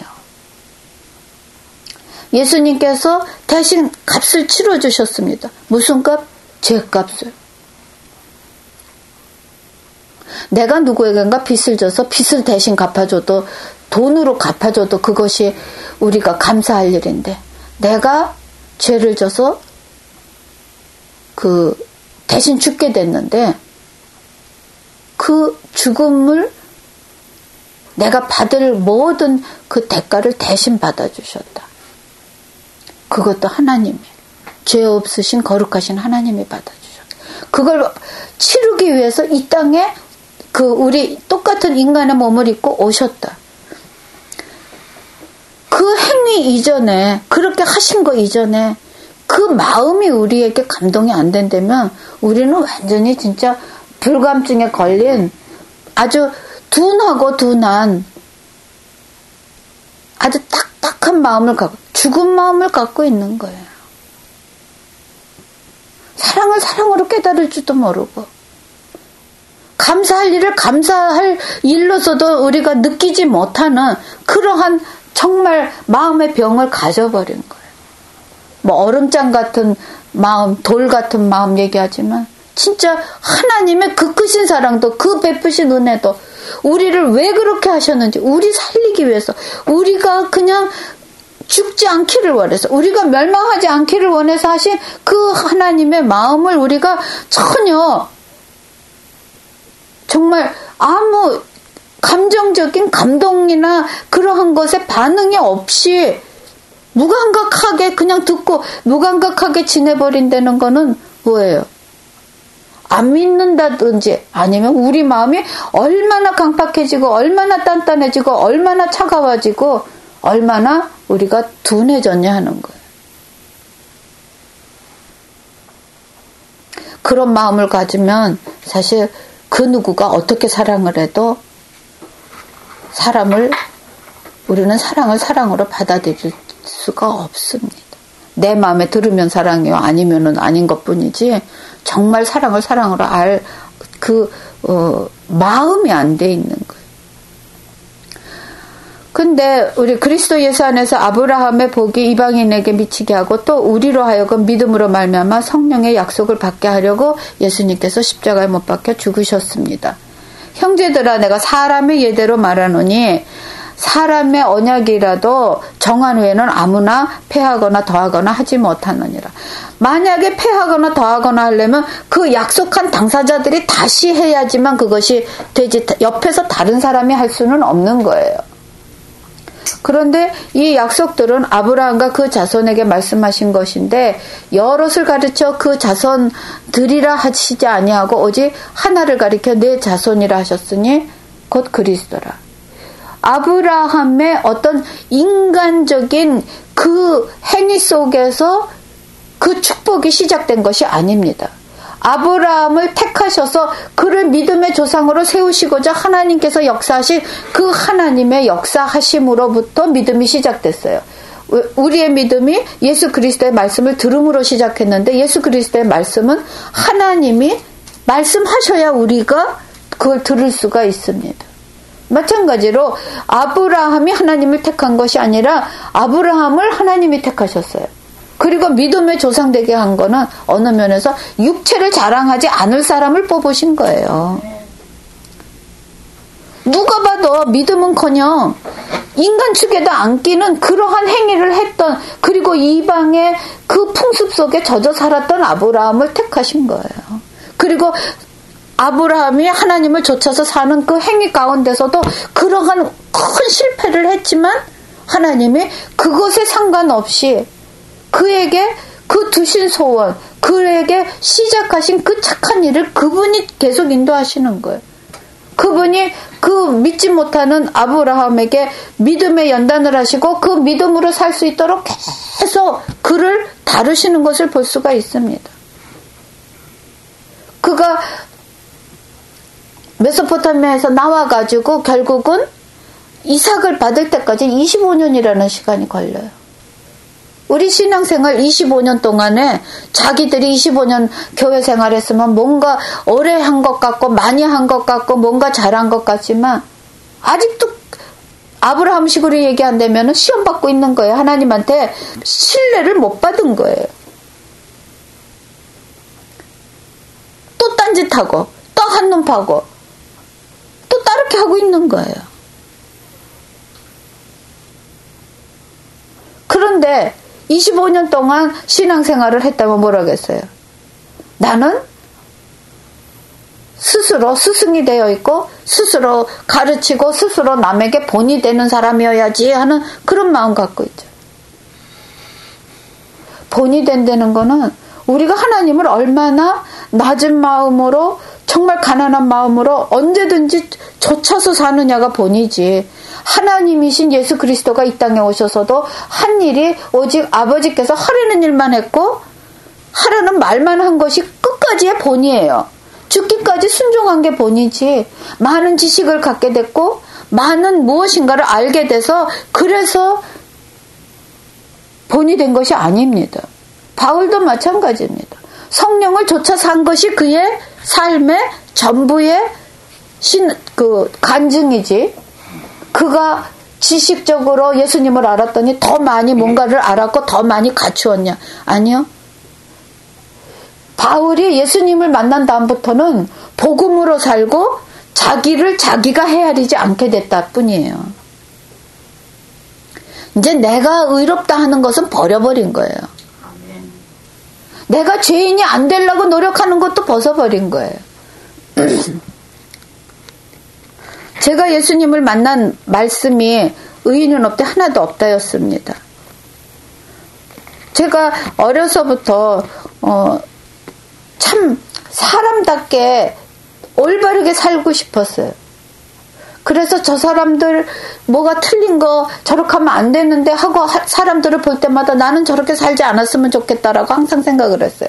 Speaker 1: 예수님께서 대신 값을 치러주셨습니다. 무슨 값? 죄값을. 내가 누구에게인가 빚을 져서 빚을 대신 갚아줘도 돈으로 갚아줘도 그것이 우리가 감사할 일인데 내가 죄를 져서 그 대신 죽게 됐는데 그 죽음을 내가 받을 모든 그 대가를 대신 받아주셨다. 그것도 하나님이 죄 없으신 거룩하신 하나님이 받아주셨다. 그걸 치르기 위해서 이 땅에 그 우리 똑같은 인간의 몸을 입고 오셨다. 그 행위 이전에 그렇게 하신 거 이전에 그 마음이 우리에게 감동이 안 된다면 우리는 완전히 진짜 불감증에 걸린 아주 둔하고 둔한 아주 딱딱한 마음을 갖고 죽은 마음을 갖고 있는 거예요. 사랑을 사랑으로 깨달을 줄도 모르고 감사할 일을 감사할 일로서도 우리가 느끼지 못하는 그러한 정말 마음의 병을 가져버린 거예요. 뭐 얼음장 같은 마음, 돌 같은 마음 얘기하지만 진짜 하나님의 그 크신 사랑도 그 베푸신 은혜도 우리를 왜 그렇게 하셨는지 우리 살리기 위해서 우리가 그냥 죽지 않기를 원해서 우리가 멸망하지 않기를 원해서 하신 그 하나님의 마음을 우리가 전혀 정말 아무 감정적인 감동이나 그러한 것에 반응이 없이 무감각하게 그냥 듣고 무감각하게 지내버린다는 거는 뭐예요? 안 믿는다든지 아니면 우리 마음이 얼마나 강팍해지고 얼마나 단단해지고 얼마나 차가워지고 얼마나 우리가 둔해졌냐 하는 거예요. 그런 마음을 가지면 사실 그 누구가 어떻게 사랑을 해도 사람을 우리는 사랑을 사랑으로 받아들일 수가 없습니다. 내 마음에 들으면 사랑이요 아니면은 아닌 것뿐이지 정말 사랑을 사랑으로 알 그 어, 마음이 안 돼 있는 거예요. 근데 우리 그리스도 예수 안에서 아브라함의 복이 이방인에게 미치게 하고 또 우리로 하여금 믿음으로 말미암아 성령의 약속을 받게 하려고 예수님께서 십자가에 못 박혀 죽으셨습니다. 형제들아 내가 사람의 예대로 말하노니 사람의 언약이라도 정한 후에는 아무나 폐하거나 더하거나 하지 못하느니라. 만약에 폐하거나 더하거나 하려면 그 약속한 당사자들이 다시 해야지만 그것이 되지 옆에서 다른 사람이 할 수는 없는 거예요. 그런데 이 약속들은 아브라함과 그 자손에게 말씀하신 것인데 여럿을 가르쳐 그 자손들이라 하시지 아니하고 오직 하나를 가리켜 내 자손이라 하셨으니 곧 그리스도라. 아브라함의 어떤 인간적인 그 행위 속에서 그 축복이 시작된 것이 아닙니다. 아브라함을 택하셔서 그를 믿음의 조상으로 세우시고자 하나님께서 역사하신 그 하나님의 역사하심으로부터 믿음이 시작됐어요. 우리의 믿음이 예수 그리스도의 말씀을 들음으로 시작했는데 예수 그리스도의 말씀은 하나님이 말씀하셔야 우리가 그걸 들을 수가 있습니다. 마찬가지로 아브라함이 하나님을 택한 것이 아니라 아브라함을 하나님이 택하셨어요. 그리고 믿음의 조상 되게 한 거는 어느 면에서 육체를 자랑하지 않을 사람을 뽑으신 거예요. 누가 봐도 믿음은커녕 인간 축에도 안 끼는 그러한 행위를 했던 그리고 이방의 그 풍습 속에 젖어 살았던 아브라함을 택하신 거예요. 그리고 아브라함이 하나님을 좇아서 사는 그 행위 가운데서도 그러한 큰 실패를 했지만 하나님이 그것에 상관없이 그에게 그 두신 소원, 그에게 시작하신 그 착한 일을 그분이 계속 인도하시는 거예요. 그분이 그 믿지 못하는 아브라함에게 믿음의 연단을 하시고 그 믿음으로 살 수 있도록 계속 그를 다루시는 것을 볼 수가 있습니다. 그가 메소포타미아에서 나와가지고 결국은 이삭을 받을 때까지 이십오 년이라는 시간이 걸려요. 우리 신앙생활 이십오 년 동안에 자기들이 이십오 년 교회 생활했으면 뭔가 오래 한 것 같고 많이 한 것 같고 뭔가 잘한 것 같지만 아직도 아브라함식으로 얘기한다면 시험 받고 있는 거예요. 하나님한테 신뢰를 못 받은 거예요. 또 딴짓하고 또 한눈 파고 또 따르게 하고 있는 거예요. 그런데 이십오 년 동안 신앙생활을 했다면 뭐라겠어요? 나는 스스로 스승이 되어 있고 스스로 가르치고 스스로 남에게 본이 되는 사람이어야지 하는 그런 마음 갖고 있죠. 본이 된다는 거는 우리가 하나님을 얼마나 낮은 마음으로 정말 가난한 마음으로 언제든지 좇아서 사느냐가 본이지 하나님이신 예수 그리스도가 이 땅에 오셔서도 한 일이 오직 아버지께서 하라는 일만 했고 하라는 말만 한 것이 끝까지의 본이에요. 죽기까지 순종한 게 본이지 많은 지식을 갖게 됐고 많은 무엇인가를 알게 돼서 그래서 본이 된 것이 아닙니다. 바울도 마찬가지입니다. 성령을 쫓아 산 것이 그의 삶의 전부의 신, 그 간증이지. 그가 지식적으로 예수님을 알았더니 더 많이 뭔가를 알았고 더 많이 갖추었냐? 아니요. 바울이 예수님을 만난 다음부터는 복음으로 살고 자기를 자기가 헤아리지 않게 됐다 뿐이에요. 이제 내가 의롭다 하는 것은 버려버린 거예요. 내가 죄인이 안 되려고 노력하는 것도 벗어버린 거예요. 제가 예수님을 만난 말씀이 의인은 없대 하나도 없다였습니다. 제가 어려서부터 어, 참 사람답게 올바르게 살고 싶었어요. 그래서 저 사람들 뭐가 틀린 거 저렇게 하면 안 되는데 하고 사람들을 볼 때마다 나는 저렇게 살지 않았으면 좋겠다라고 항상 생각을 했어요.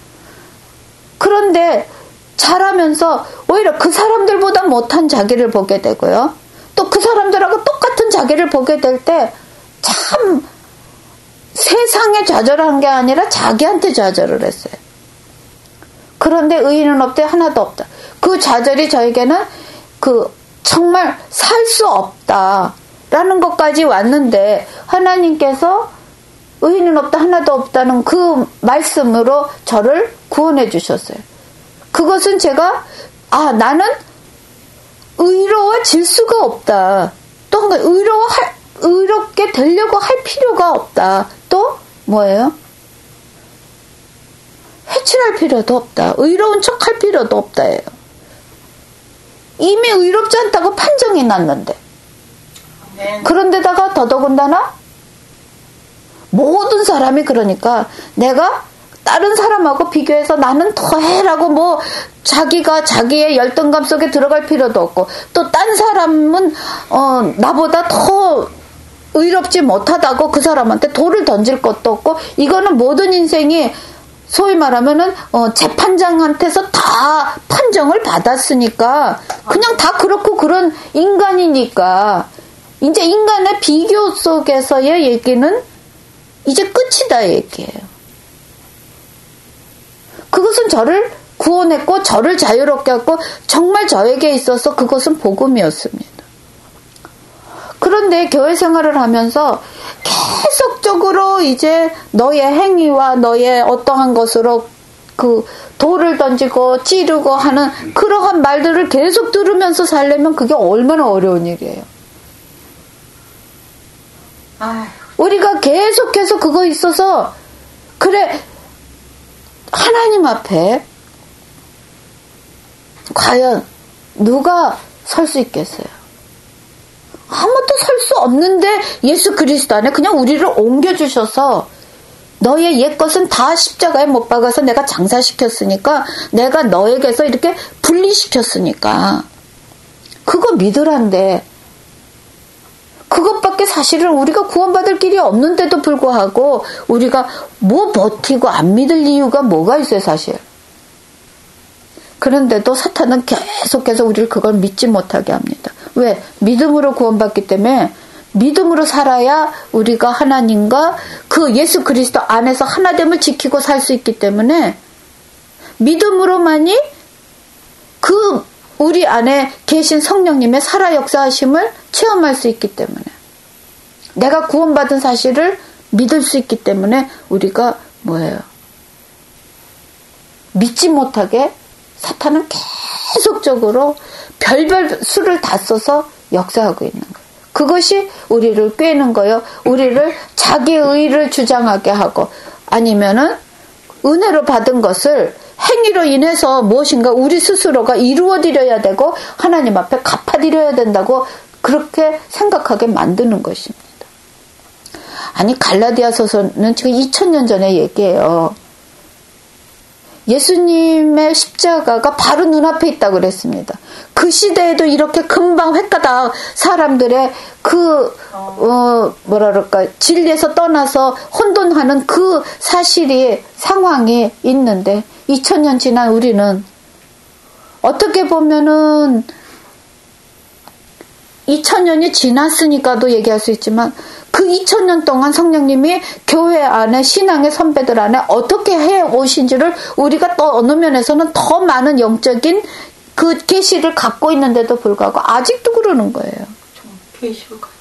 Speaker 1: 그런데 자라면서 오히려 그 사람들보다 못한 자기를 보게 되고요. 또 그 사람들하고 똑같은 자기를 보게 될 때 참 세상에 좌절한 게 아니라 자기한테 좌절을 했어요. 그런데 의인은 없대 하나도 없다. 그 좌절이 저에게는 그 정말 살 수 없다라는 것까지 왔는데 하나님께서 의인은 없다 하나도 없다는 그 말씀으로 저를 구원해 주셨어요. 그것은 제가 아 나는 의로워질 수가 없다. 또 의로워 할, 의롭게 되려고 할 필요가 없다. 또 뭐예요? 회칠할 필요도 없다. 의로운 척 할 필요도 없다예요. 이미 의롭지 않다고 판정이 났는데. 네. 그런데다가 더더군다나 모든 사람이 그러니까 내가 다른 사람하고 비교해서 나는 더 해라고 뭐 자기가 자기의 열등감 속에 들어갈 필요도 없고 또 딴 사람은 어 나보다 더 의롭지 못하다고 그 사람한테 돌을 던질 것도 없고 이거는 모든 인생이 소위 말하면은 어 재판장한테서 다 판정을 받았으니까 그냥 다 그렇고 그런 인간이니까 이제 인간의 비교 속에서의 얘기는 이제 끝이다 얘기예요. 그것은 저를 구원했고 저를 자유롭게 했고 정말 저에게 있어서 그것은 복음이었습니다. 그런데 교회 생활을 하면서 계속적으로 이제 너의 행위와 너의 어떠한 것으로 그 돌을 던지고 찌르고 하는 그러한 말들을 계속 들으면서 살려면 그게 얼마나 어려운 일이에요. 아휴. 우리가 계속해서 그거 있어서 그래 하나님 앞에 과연 누가 설 수 있겠어요? 아무도 설 수 없는데 예수 그리스도 안에 그냥 우리를 옮겨주셔서 너의 옛것은 다 십자가에 못 박아서 내가 장사시켰으니까 내가 너에게서 이렇게 분리시켰으니까 그거 믿으란데 그것밖에 사실은 우리가 구원받을 길이 없는데도 불구하고 우리가 뭐 버티고 안 믿을 이유가 뭐가 있어요 사실. 그런데도 사탄은 계속해서 우리를 그걸 믿지 못하게 합니다. 왜? 믿음으로 구원받기 때문에 믿음으로 살아야 우리가 하나님과 그 예수 그리스도 안에서 하나됨을 지키고 살 수 있기 때문에 믿음으로만이 그 우리 안에 계신 성령님의 살아 역사하심을 체험할 수 있기 때문에 내가 구원받은 사실을 믿을 수 있기 때문에 우리가 뭐예요? 믿지 못하게 사탄은 계속적으로 별별 수를 다 써서 역사하고 있는 거예요. 그것이 우리를 꿰는 거예요. 우리를 자기 의를 주장하게 하고 아니면은 은혜로 받은 것을 행위로 인해서 무엇인가 우리 스스로가 이루어드려야 되고 하나님 앞에 갚아드려야 된다고 그렇게 생각하게 만드는 것입니다. 아니 갈라디아서서는 지금 이천 년 전의 얘기예요. 예수님의 십자가가 바로 눈앞에 있다고 그랬습니다. 그 시대에도 이렇게 금방 횟가닥 사람들의 그, 어, 뭐라 그럴까, 진리에서 떠나서 혼돈하는 그 사실이, 상황이 있는데, 이천 년 지난 우리는 어떻게 보면은 이천 년이 지났으니까도 얘기할 수 있지만 그 이천 년 동안 성령님이 교회 안에 신앙의 선배들 안에 어떻게 해 오신지를 우리가 또 어느 면에서는 더 많은 영적인 그 계시를 갖고 있는데도 불구하고 아직도 그러는 거예요.
Speaker 2: 계시를 가지고.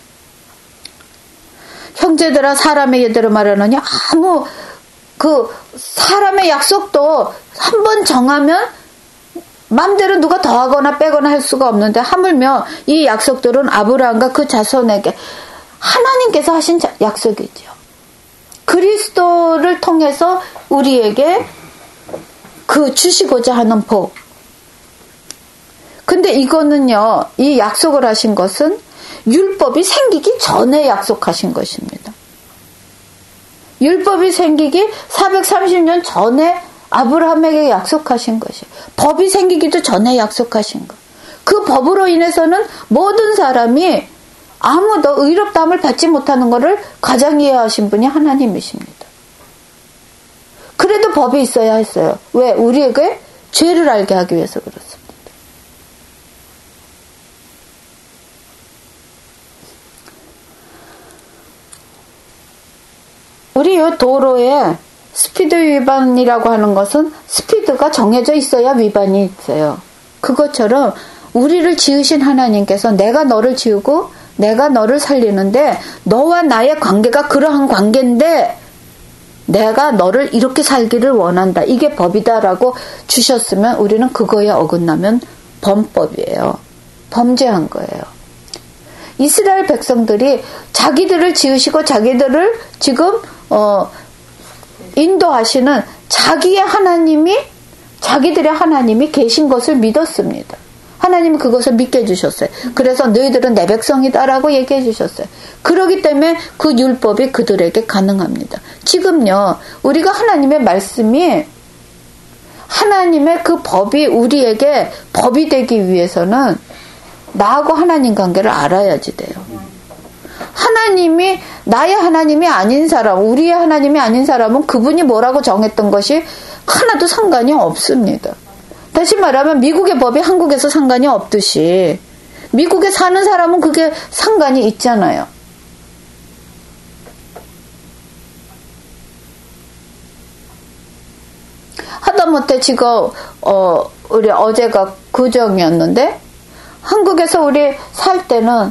Speaker 1: 형제들아 사람의 예대로 말하느니 아무 그 사람의 약속도 한 번 정하면 마음대로 누가 더하거나 빼거나 할 수가 없는데 하물며 이 약속들은 아브라함과 그 자손에게 하나님께서 하신 약속이죠. 그리스도를 통해서 우리에게 그 주시고자 하는 복. 근데 이거는요, 이 약속을 하신 것은 율법이 생기기 전에 약속하신 것입니다. 율법이 생기기 사백삼십 년 전에 아브라함에게 약속하신 것이에요. 법이 생기기도 전에 약속하신 것. 그 법으로 인해서는 모든 사람이 아무도 의롭다함을 받지 못하는 것을 가장 이해하신 분이 하나님이십니다. 그래도 법이 있어야 했어요. 왜? 우리에게 죄를 알게 하기 위해서 그렇습니다. 우리 이 도로에 스피드 위반이라고 하는 것은 스피드가 정해져 있어야 위반이 있어요. 그것처럼 우리를 지으신 하나님께서 내가 너를 지우고 내가 너를 살리는데 너와 나의 관계가 그러한 관계인데 내가 너를 이렇게 살기를 원한다. 이게 법이다라고 주셨으면 우리는 그거에 어긋나면 범법이에요. 범죄한 거예요. 이스라엘 백성들이 자기들을 지으시고 자기들을 지금 어 인도하시는 자기의 하나님이 자기들의 하나님이 계신 것을 믿었습니다. 하나님은 그것을 믿게 해주셨어요. 그래서 너희들은 내 백성이다라고 얘기해 주셨어요. 그렇기 때문에 그 율법이 그들에게 가능합니다. 지금요, 우리가 하나님의 말씀이 하나님의 그 법이 우리에게 법이 되기 위해서는 나하고 하나님 관계를 알아야지 돼요. 하나님이 나의 하나님이 아닌 사람, 우리의 하나님이 아닌 사람은 그분이 뭐라고 정했던 것이 하나도 상관이 없습니다. 다시 말하면 미국의 법이 한국에서 상관이 없듯이 미국에 사는 사람은 그게 상관이 있잖아요. 하다못해 지금 어 우리 어제가 구정이었는데 한국에서 우리 살 때는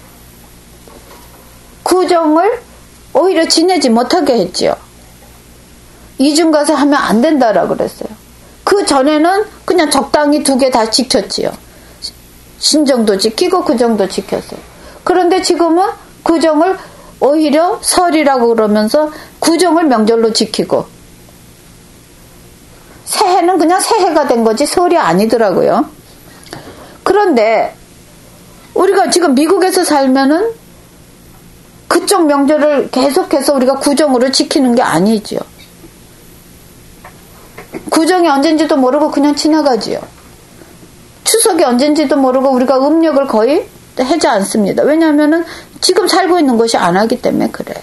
Speaker 1: 구정을 오히려 지내지 못하게 했지요. 이중 가서 하면 안 된다라고 그랬어요. 그 전에는 그냥 적당히 두 개 다 지켰지요. 신정도 지키고 구정도 지켰어요. 그런데 지금은 구정을 오히려 설이라고 그러면서 구정을 명절로 지키고 새해는 그냥 새해가 된 거지 설이 아니더라고요. 그런데 우리가 지금 미국에서 살면은 그쪽 명절을 계속해서 우리가 구정으로 지키는 게 아니죠. 구정이 언젠지도 모르고 그냥 지나가지요. 추석이 언젠지도 모르고 우리가 음력을 거의 하지 않습니다. 왜냐하면은 지금 살고 있는 곳이 안 하기 때문에 그래요.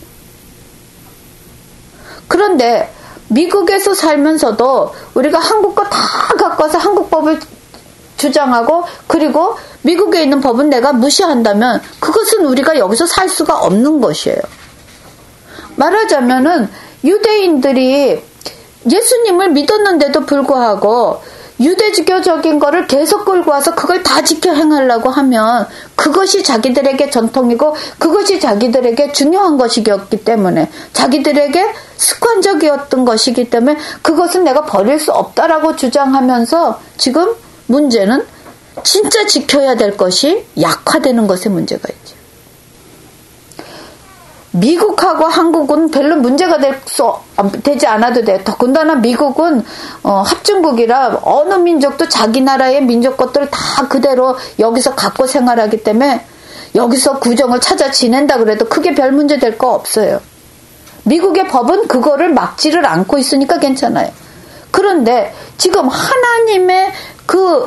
Speaker 1: 그런데 미국에서 살면서도 우리가 한국 거 다 갖고 와서 한국 법을 주장하고 그리고 미국에 있는 법은 내가 무시한다면 그것은 우리가 여기서 살 수가 없는 것이에요. 말하자면은 유대인들이 예수님을 믿었는데도 불구하고 유대교적인 거를 계속 끌고 와서 그걸 다 지켜 행하려고 하면 그것이 자기들에게 전통이고 그것이 자기들에게 중요한 것이었기 때문에 자기들에게 습관적이었던 것이기 때문에 그것은 내가 버릴 수 없다라고 주장하면서 지금 문제는 진짜 지켜야 될 것이 약화되는 것에 문제가 있죠. 미국하고 한국은 별로 문제가 될 수, 되지 않아도 돼요. 더군다나 미국은 어, 합중국이라 어느 민족도 자기 나라의 민족 것들을 다 그대로 여기서 갖고 생활하기 때문에 여기서 구정을 찾아 지낸다 그래도 크게 별 문제 될 거 없어요. 미국의 법은 그거를 막지를 않고 있으니까 괜찮아요. 그런데 지금 하나님의 그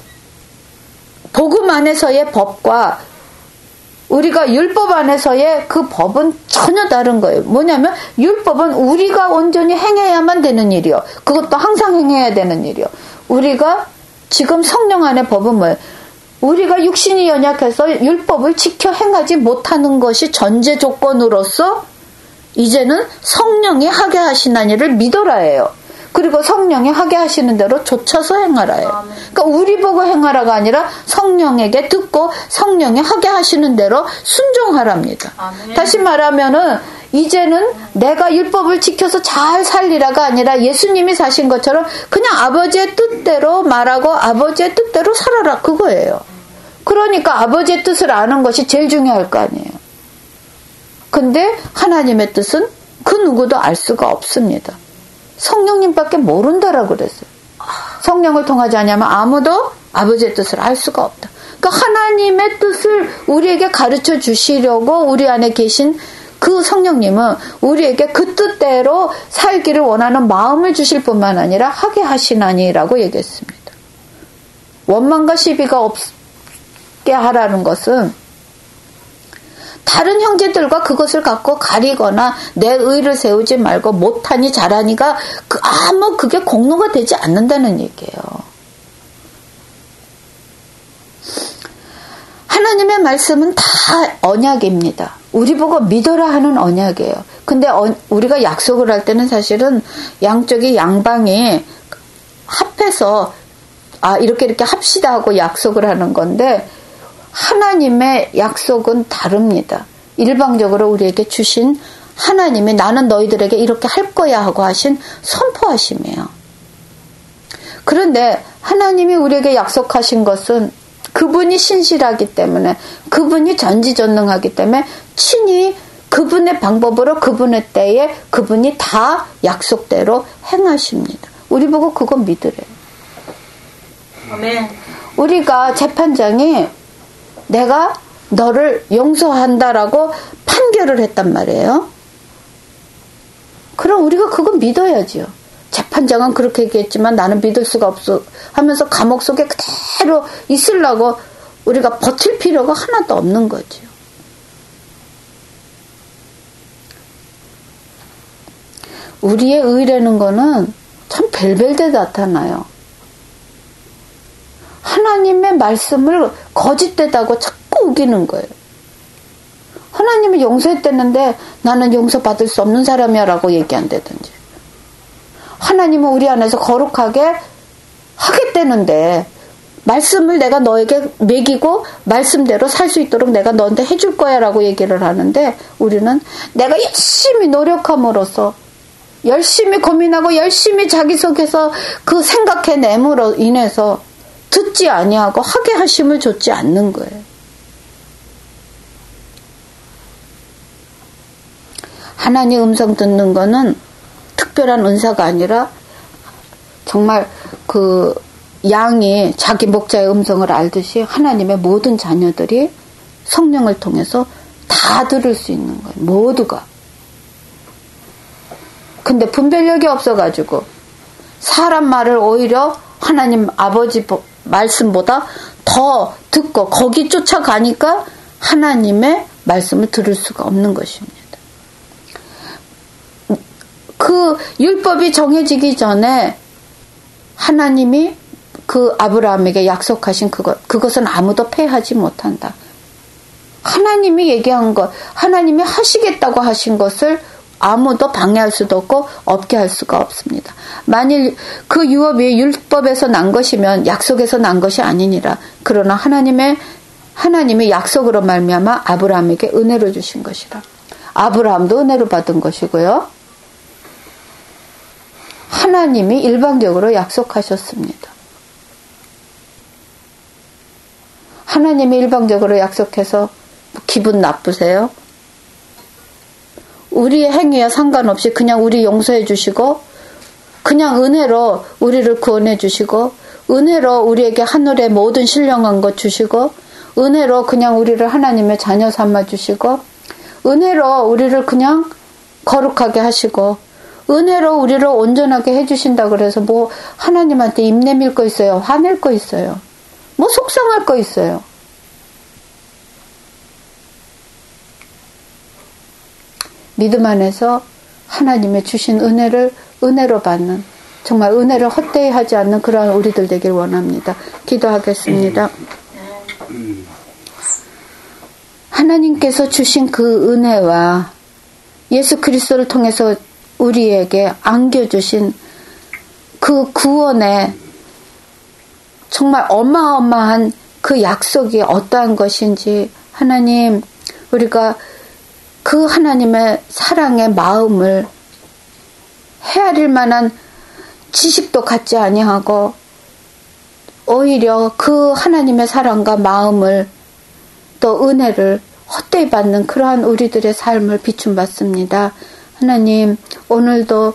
Speaker 1: 복음 안에서의 법과 우리가 율법 안에서의 그 법은 전혀 다른 거예요. 뭐냐면 율법은 우리가 온전히 행해야만 되는 일이요. 그것도 항상 행해야 되는 일이요. 우리가 지금 성령 안의 법은 뭐예요? 우리가 육신이 연약해서 율법을 지켜 행하지 못하는 것이 전제 조건으로서 이제는 성령이 하게 하시는 일을 믿어라예요. 그리고 성령이 하게 하시는 대로 좇아서 행하라예요. 그러니까 우리 보고 행하라가 아니라 성령에게 듣고 성령이 하게 하시는 대로 순종하랍니다. 아멘. 다시 말하면은 이제는 내가 율법을 지켜서 잘 살리라가 아니라 예수님이 사신 것처럼 그냥 아버지의 뜻대로 말하고 아버지의 뜻대로 살아라, 그거예요. 그러니까 아버지의 뜻을 아는 것이 제일 중요할 거 아니에요. 근데 하나님의 뜻은 그 누구도 알 수가 없습니다. 성령님밖에 모른다라고 그랬어요. 성령을 통하지 않으면 아무도 아버지의 뜻을 알 수가 없다. 그러니까 하나님의 뜻을 우리에게 가르쳐 주시려고 우리 안에 계신 그 성령님은 우리에게 그 뜻대로 살기를 원하는 마음을 주실 뿐만 아니라 하게 하시나니라고 얘기했습니다. 원망과 시비가 없게 하라는 것은 다른 형제들과 그것을 갖고 가리거나 내 의를 세우지 말고 못하니 잘하니가 그 아무 그게 공로가 되지 않는다는 얘기예요. 하나님의 말씀은 다 언약입니다. 우리 보고 믿어라 하는 언약이에요. 근데 우리가 약속을 할 때는 사실은 양쪽이 양방이 합해서 아 이렇게 이렇게 합시다 하고 약속을 하는 건데 하나님의 약속은 다릅니다. 일방적으로 우리에게 주신 하나님이 나는 너희들에게 이렇게 할 거야 하고 하신 선포하심이에요. 그런데 하나님이 우리에게 약속하신 것은 그분이 신실하기 때문에 그분이 전지전능하기 때문에 친히 그분의 방법으로 그분의 때에 그분이 다 약속대로 행하십니다. 우리 보고 그거 믿으래요.
Speaker 2: 아멘.
Speaker 1: 우리가 재판장이 내가 너를 용서한다라고 판결을 했단 말이에요. 그럼 우리가 그거 믿어야지요. 재판장은 그렇게 얘기했지만 나는 믿을 수가 없어 하면서 감옥 속에 그대로 있으려고 우리가 버틸 필요가 하나도 없는 거죠. 우리의 의라는 거는 참 벨벨대 나타나요. 하나님의 말씀을 거짓되다고 자꾸 우기는 거예요. 하나님이 용서했댔는데 나는 용서받을 수 없는 사람이야 라고 얘기한다든지, 하나님은 우리 안에서 거룩하게 하겠다는데 말씀을 내가 너에게 먹이고 말씀대로 살 수 있도록 내가 너한테 해줄 거야 라고 얘기를 하는데 우리는 내가 열심히 노력함으로써 열심히 고민하고 열심히 자기 속에서 그 생각해냄으로 인해서 듣지 아니하고 하게 하심을 줬지 않는 거예요. 하나님 음성 듣는 거는 특별한 은사가 아니라 정말 그 양이 자기 목자의 음성을 알듯이 하나님의 모든 자녀들이 성령을 통해서 다 들을 수 있는 거예요. 모두가. 근데 분별력이 없어가지고 사람 말을 오히려 하나님 아버지 말씀보다 더 듣고 거기 쫓아가니까 하나님의 말씀을 들을 수가 없는 것입니다. 그 율법이 정해지기 전에 하나님이 그 아브라함에게 약속하신 그것, 그것은 아무도 패하지 못한다. 하나님이 얘기한 것, 하나님이 하시겠다고 하신 것을 아무도 방해할 수도 없고 없게 할 수가 없습니다. 만일 그 유업이 율법에서 난 것이면 약속에서 난 것이 아니니라. 그러나 하나님의 하나님의 약속으로 말미암아 아브라함에게 은혜로 주신 것이라. 아브라함도 은혜로 받은 것이고요. 하나님이 일방적으로 약속하셨습니다. 하나님이 일방적으로 약속해서 기분 나쁘세요? 우리의 행위와 상관없이 그냥 우리 용서해 주시고 그냥 은혜로 우리를 구원해 주시고 은혜로 우리에게 하늘의 모든 신령한 것 주시고 은혜로 그냥 우리를 하나님의 자녀 삼아 주시고 은혜로 우리를 그냥 거룩하게 하시고 은혜로 우리를 온전하게 해주신다 그래서 뭐 하나님한테 입 내밀 거 있어요? 화낼 거 있어요? 뭐 속상할 거 있어요? 믿음 안에서 하나님의 주신 은혜를 은혜로 받는, 정말 은혜를 헛되이 하지 않는 그러한 우리들 되길 원합니다. 기도하겠습니다. 하나님께서 주신 그 은혜와 예수 그리스도를 통해서 우리에게 안겨주신 그 구원의 정말 어마어마한 그 약속이 어떠한 것인지, 하나님, 우리가 그 하나님의 사랑의 마음을 헤아릴 만한 지식도 갖지 아니하고 오히려 그 하나님의 사랑과 마음을 또 은혜를 헛되이 받는 그러한 우리들의 삶을 비춤받습니다. 하나님, 오늘도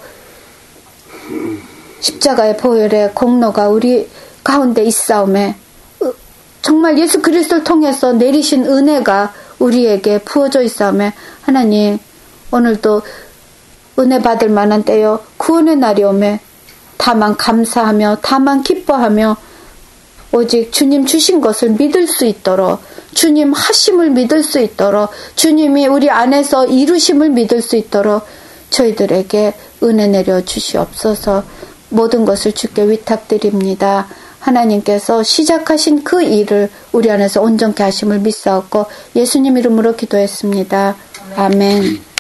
Speaker 1: 십자가의 보혈의 공로가 우리 가운데 있사오매 정말 예수 그리스도를 통해서 내리신 은혜가 우리에게 부어져 있사오매 하나님, 오늘도 은혜 받을 만한 때요 구원의 날이 오매 다만 감사하며 다만 기뻐하며 오직 주님 주신 것을 믿을 수 있도록, 주님 하심을 믿을 수 있도록, 주님이 우리 안에서 이루심을 믿을 수 있도록 저희들에게 은혜 내려 주시옵소서. 모든 것을 주께 위탁드립니다. 하나님께서 시작하신 그 일을 우리 안에서 온전케 하심을 믿사옵고 예수님 이름으로 기도했습니다. 아멘.